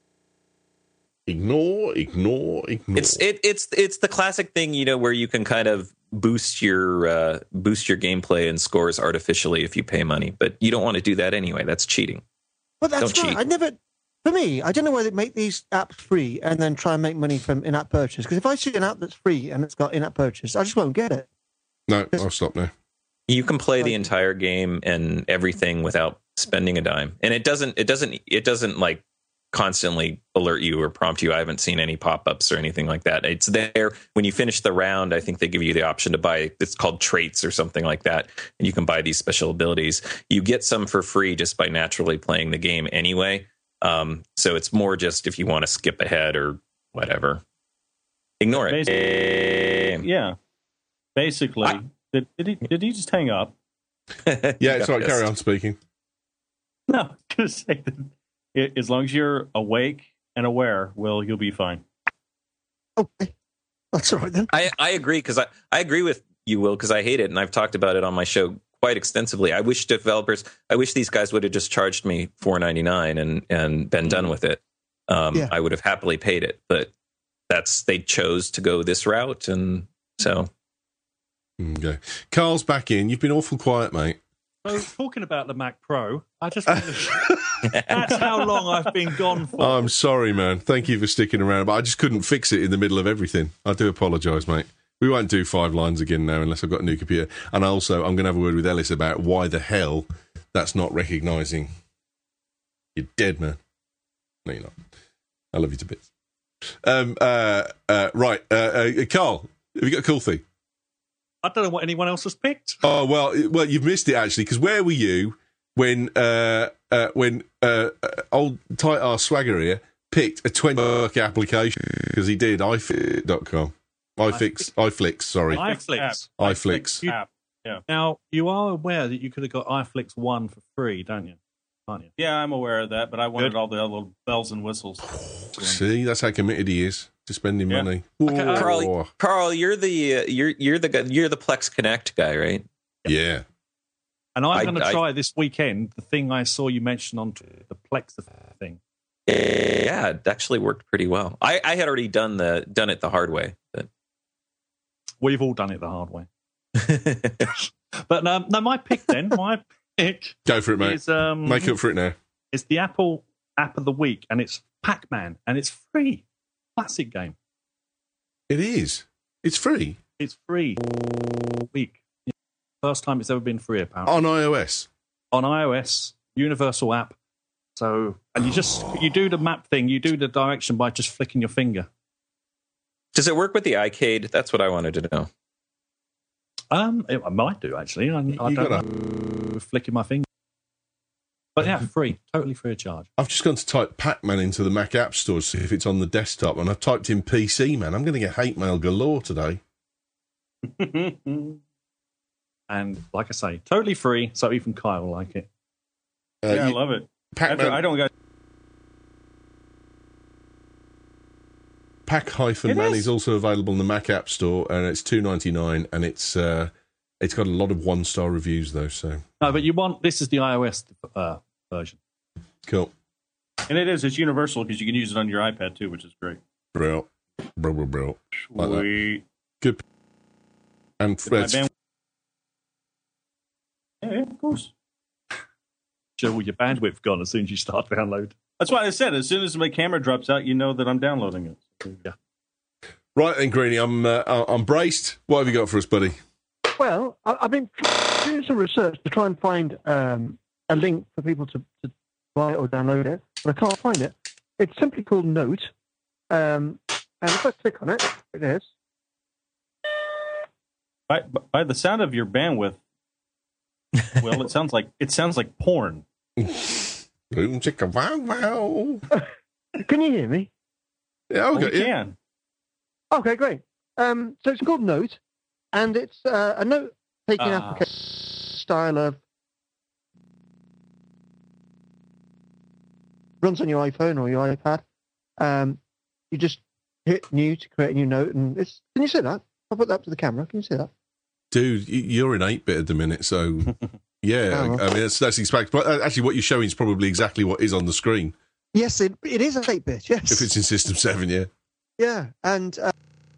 A: Ignore, ignore, ignore.
B: It's it, it's it's the classic thing, you know, where you can kind of boost your uh, boost your gameplay and scores artificially if you pay money, but you don't want to do that anyway. That's cheating.
E: Well, that's
B: Don't
E: right.
B: cheat.
E: I never. For me, I don't know why they make these apps free and then try and make money from in-app purchase. Because if I see an app that's free and it's got in-app purchase, I just won't get it.
A: No, I'll stop now.
B: You can play the entire game and everything without spending a dime, and it doesn't it doesn't it doesn't like constantly alert you or prompt you. I haven't seen any pop-ups or anything like that. It's there when you finish the round. I think they give you the option to buy, it's called traits or something like that, and you can buy these special abilities. You get some for free just by naturally playing the game anyway. Um, so it's more just if you want to skip ahead or whatever. Ignore it.
D: Basically, yeah. Basically, I, did, did he did he just hang up?
A: Yeah, it's all right. Carry on speaking.
D: No, I was going to say that as long as you're awake and aware, Will, you'll be fine.
E: Okay, that's all right then.
B: I, I agree because I, I agree with you, Will, because I hate it, and I've talked about it on my show quite extensively. I wish developers, I wish these guys would have just charged me four ninety-nine and and been done with it. Um, yeah. I would have happily paid it, but that's they chose to go this route, and so.
A: Okay, Carl's back in. You've been awful quiet, mate.
F: So, talking about the Mac Pro, I just wondered, that's how long I've been gone for.
A: I'm sorry, man. Thank you for sticking around, but I just couldn't fix it in the middle of everything. I do apologise, mate. We won't do five lines again now unless I've got a new computer. And also, I'm going to have a word with Ellis about why the hell that's not recognising. You're dead, man. No, you're not. I love you to bits. Um, uh, uh, right, uh, uh, Carl, have you got a cool thing?
F: I don't know what anyone else has picked.
A: Oh well, well you've missed it actually. Because where were you when uh, uh, when uh, uh, old tight arse Swagger here picked a twenty work application because he did iFix dot com. iFix, iFlix, sorry,
F: iFlix,
A: iFlix.
D: app. Yeah.
F: Now you are aware that you could have got iFlix One for free, don't you? Aren't you?
D: Yeah, I'm aware of that, but I wanted
F: Good.
D: all the little bells and whistles.
A: See, that's how committed he is to spending
D: Yeah.
A: money.
F: Okay, uh,
B: Carl,
A: Whoa.
B: Carl, you're the uh, you're you're the guy, you're the Plex Connect guy, right?
A: Yeah.
F: And I'm
B: I-
F: going to
B: I-
F: try this weekend the thing I saw you mention on Twitter, the Plex thing.
B: Yeah, it actually worked pretty well. I, I had already done the done it the hard way, but
F: We've all done it the hard way. But um, no, my pick then, my pick
A: Go for it, mate.
F: is um,
A: Make up for it now.
F: it's the Apple App of the Week, and it's Pac-Man, and it's free. Classic game.
A: It is. It's free
F: It's free all week. First time it's ever been free, apparently.
A: on iOS.
F: On iOS, universal app. So, and you just you do the map thing. You do the direction by just flicking your finger.
B: does it work with the iCade? That's what I wanted to know.
F: Um, it, I might do actually. I, I
A: You
F: don't
A: gotta-
F: know. Flicking my finger. But yeah, free, totally free of charge.
A: I've just gone to type Pac-Man into the Mac App Store to see if it's on the desktop, and I've typed in P C, man. I'm going to get hate mail galore today.
F: And like I say, totally free. So even Kyle will like it.
A: Uh,
D: yeah, I
A: you-
D: love it. I
A: Pac-Man,
D: don't, I don't got.
A: Pac-Man
D: It
A: is.
D: is.
A: also available in the Mac App Store, and it's two ninety-nine, and it's uh, it's got a lot of one-star reviews though. So
F: No, but you want this is the iOS uh, version.
A: cool.
D: And it is. It's universal because you can use it on your iPad too, which is great.
A: Bro, bro, bro, bro. Like that.
D: Sweet.
A: Good. And
D: My
A: it's-
D: band- Yeah, yeah, of course.
F: Sure, all your bandwidth gone as soon as you start download.
D: That's why I said as soon as my camera drops out, you know that I'm downloading it.
F: Yeah.
A: right then, Greenie, I'm uh, I'm braced. What have you got for us, buddy?
E: Well, I, I've been doing some research to try and find um, a link for people to, to buy it or download it, but I can't find it. It's simply called Note, um, and if I click on it, it is.
D: By, by the sound of your bandwidth, well, it sounds like it sounds like porn.
A: Boom, chicka, wow, wow.
E: Can you hear me?
A: Yeah,
D: Oh,
A: okay.
D: we
A: yeah.
D: can.
E: Okay, great. Um, so it's called Note, and it's uh, a note-taking
D: Ah.
E: application style of runs on your iPhone or your iPad. Um, you just hit new to create a new note, and it's. Can you see that? I'll put that up to the camera. Can you see that?
A: Dude, y- you're in eight bit at the minute, so yeah.
E: Oh.
A: I mean, that's that's expect. But uh, actually, what you're showing is probably exactly what is on the screen.
E: Yes, it, it is an eight-bit. Yes,
A: If it's in System Seven, yeah.
E: yeah, and uh,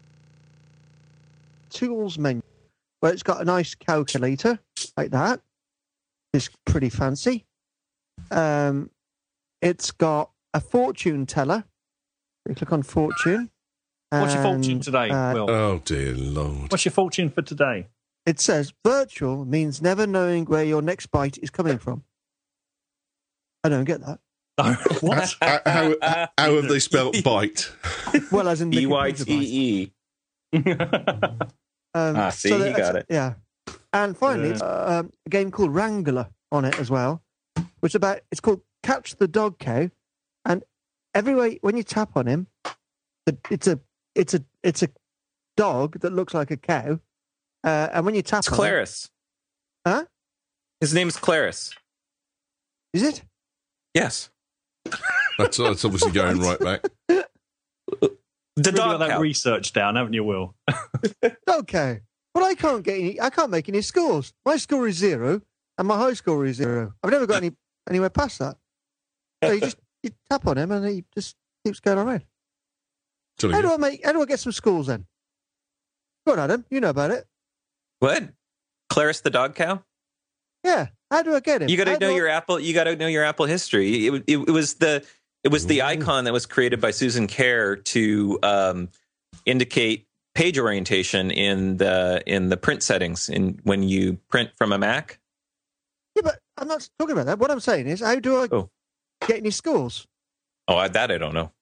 E: tools menu where it's got a nice calculator like that. It's pretty fancy. Um, it's got a fortune teller. You click on fortune.
F: What's your fortune
E: and,
F: today,
E: uh,
F: Will?
A: Oh dear Lord.
F: What's your fortune for today?
E: It says virtual means never knowing where your next bite is coming from. I don't get that.
F: No, what?
A: how, how, how have they spelt bite?
E: Well, as in the
B: B Y
E: computer bite.
B: T E.
E: Um,
B: Ah, see,
E: so
B: you
E: that's-
B: got it.
E: Yeah, and finally, it's, uh, um, a game called Wrangler on it as well, which is about it's called Catch the Dog Cow, and everywhere when you tap on him, the, it's a it's a it's a dog that looks like a cow, uh, and when you tap
B: It's
E: on it,
B: Claris.
E: Huh?
B: His name's Claris.
E: is it?
B: Yes.
A: That's, that's obviously going right back.
B: The
F: Really got
B: dog
F: that
B: cow.
F: research down, haven't you, Will?
E: Dog cow. But I can't get any. I can't make any scores. My score is zero, and my high score is zero. I've never got any anywhere past that. So you just you tap on him, and he just keeps going around.
A: Jolly
E: How do
A: good.
E: I make? How do I get some scores then? Go on, Adam. You know about it.
B: What? Claris the dog cow?
E: Yeah. How do I get him?
B: You got
E: How
B: to know
E: do I-
B: your Apple. You got to know your Apple history. It, it, it was the it was the icon that was created by Susan Kerr to um, indicate page orientation in the in the print settings in when you print from a Mac.
E: Yeah, but I'm not talking about that. What I'm saying is, how do I
B: Oh.
E: get any scores?
B: Oh, I- that I don't know.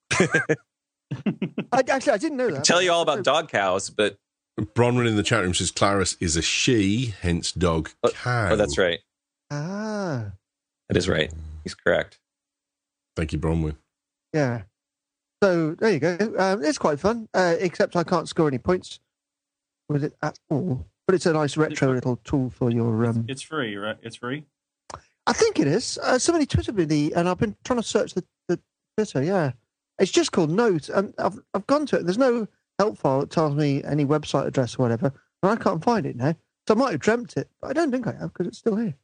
E: I, actually, I didn't know that.
B: Tell you all about dog cows, but
A: Bronwyn in the chat room says Clarice is a she, hence dog cow.
B: oh, that's right.
E: Ah,
B: That is right. He's correct.
A: Thank you, Bronwyn.
E: yeah. So there you go. Um, it's quite fun, uh, except I can't score any points with it at all. But it's a nice retro little tool for your. Um,
D: It's free, right? It's free.
E: I think it is. Uh, somebody tweeted me the, and I've been trying to search the, the Twitter. Yeah, it's just called Note, and I've I've gone to it. There's no help file that tells me any website address or whatever, and I can't find it now. So I might have dreamt it, but I don't think I have because it's still here.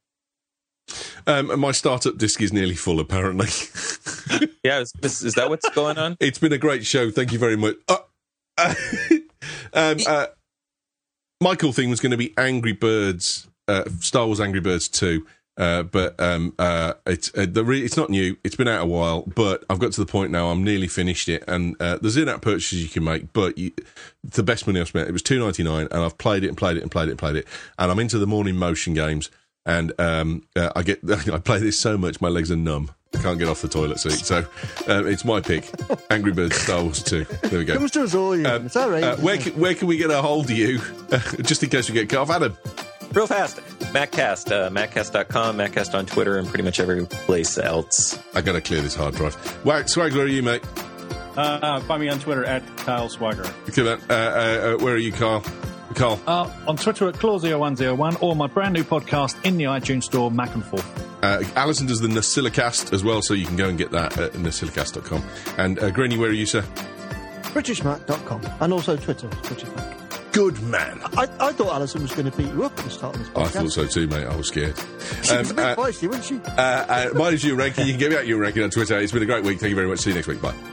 A: Um, and my startup disk is nearly full, apparently.
B: Yeah, is, is, is that what's going on?
A: It's been a great show. Thank you very much. Uh, uh, um, uh, my cool thing was going to be Angry Birds, uh, Star Wars Angry Birds two. Uh, but um, uh, it's uh, the re- it's not new. It's been out a while, but I've got to the point now. I'm nearly finished it, and uh, there's in-app purchases you can make. But you, the best money I've spent. It was two ninety-nine, and I've played it and played it and played it and played it. And I'm into the morning motion games, and um, uh, I get I play this so much my legs are numb. I can't get off the toilet seat. So uh, it's my pick. Angry Birds Star Wars two. There we go.
E: Comes to us all, yeah.
A: Um,
E: It's all right.
A: uh, where can, where can we get a hold of you, just in case we get cut off, Adam?
B: Real fast. MacCast, uh, MacCast dot com, MacCast on Twitter, and pretty much every place else.
A: I got to clear this hard drive. Wow, Swag, where are you, mate?
D: Uh, find me on Twitter at Kyle Swagger.
A: Look at that. Uh, uh, uh, where are you, Carl? Carl.
F: Uh, on Twitter at claw zero one zero one or my brand new podcast in the iTunes store, Mac and Forth.
A: Uh, Alison does the Nasilicast as well, so you can go and get that at nasilicast dot com. And uh, Granny, where are you, sir?
E: British Mac dot com and also Twitter, British Mac.
A: Good man.
E: I, I thought Alison was going to beat you up at the start of this podcast.
A: I thought so too, mate. I was scared.
E: She was a bit
A: uh,
E: feisty, wasn't she?
A: uh, uh, mine is Ewan Rankin. You can get me at Ewan Rankin on Twitter. It's been a great week. Thank you very much. See you next week. Bye.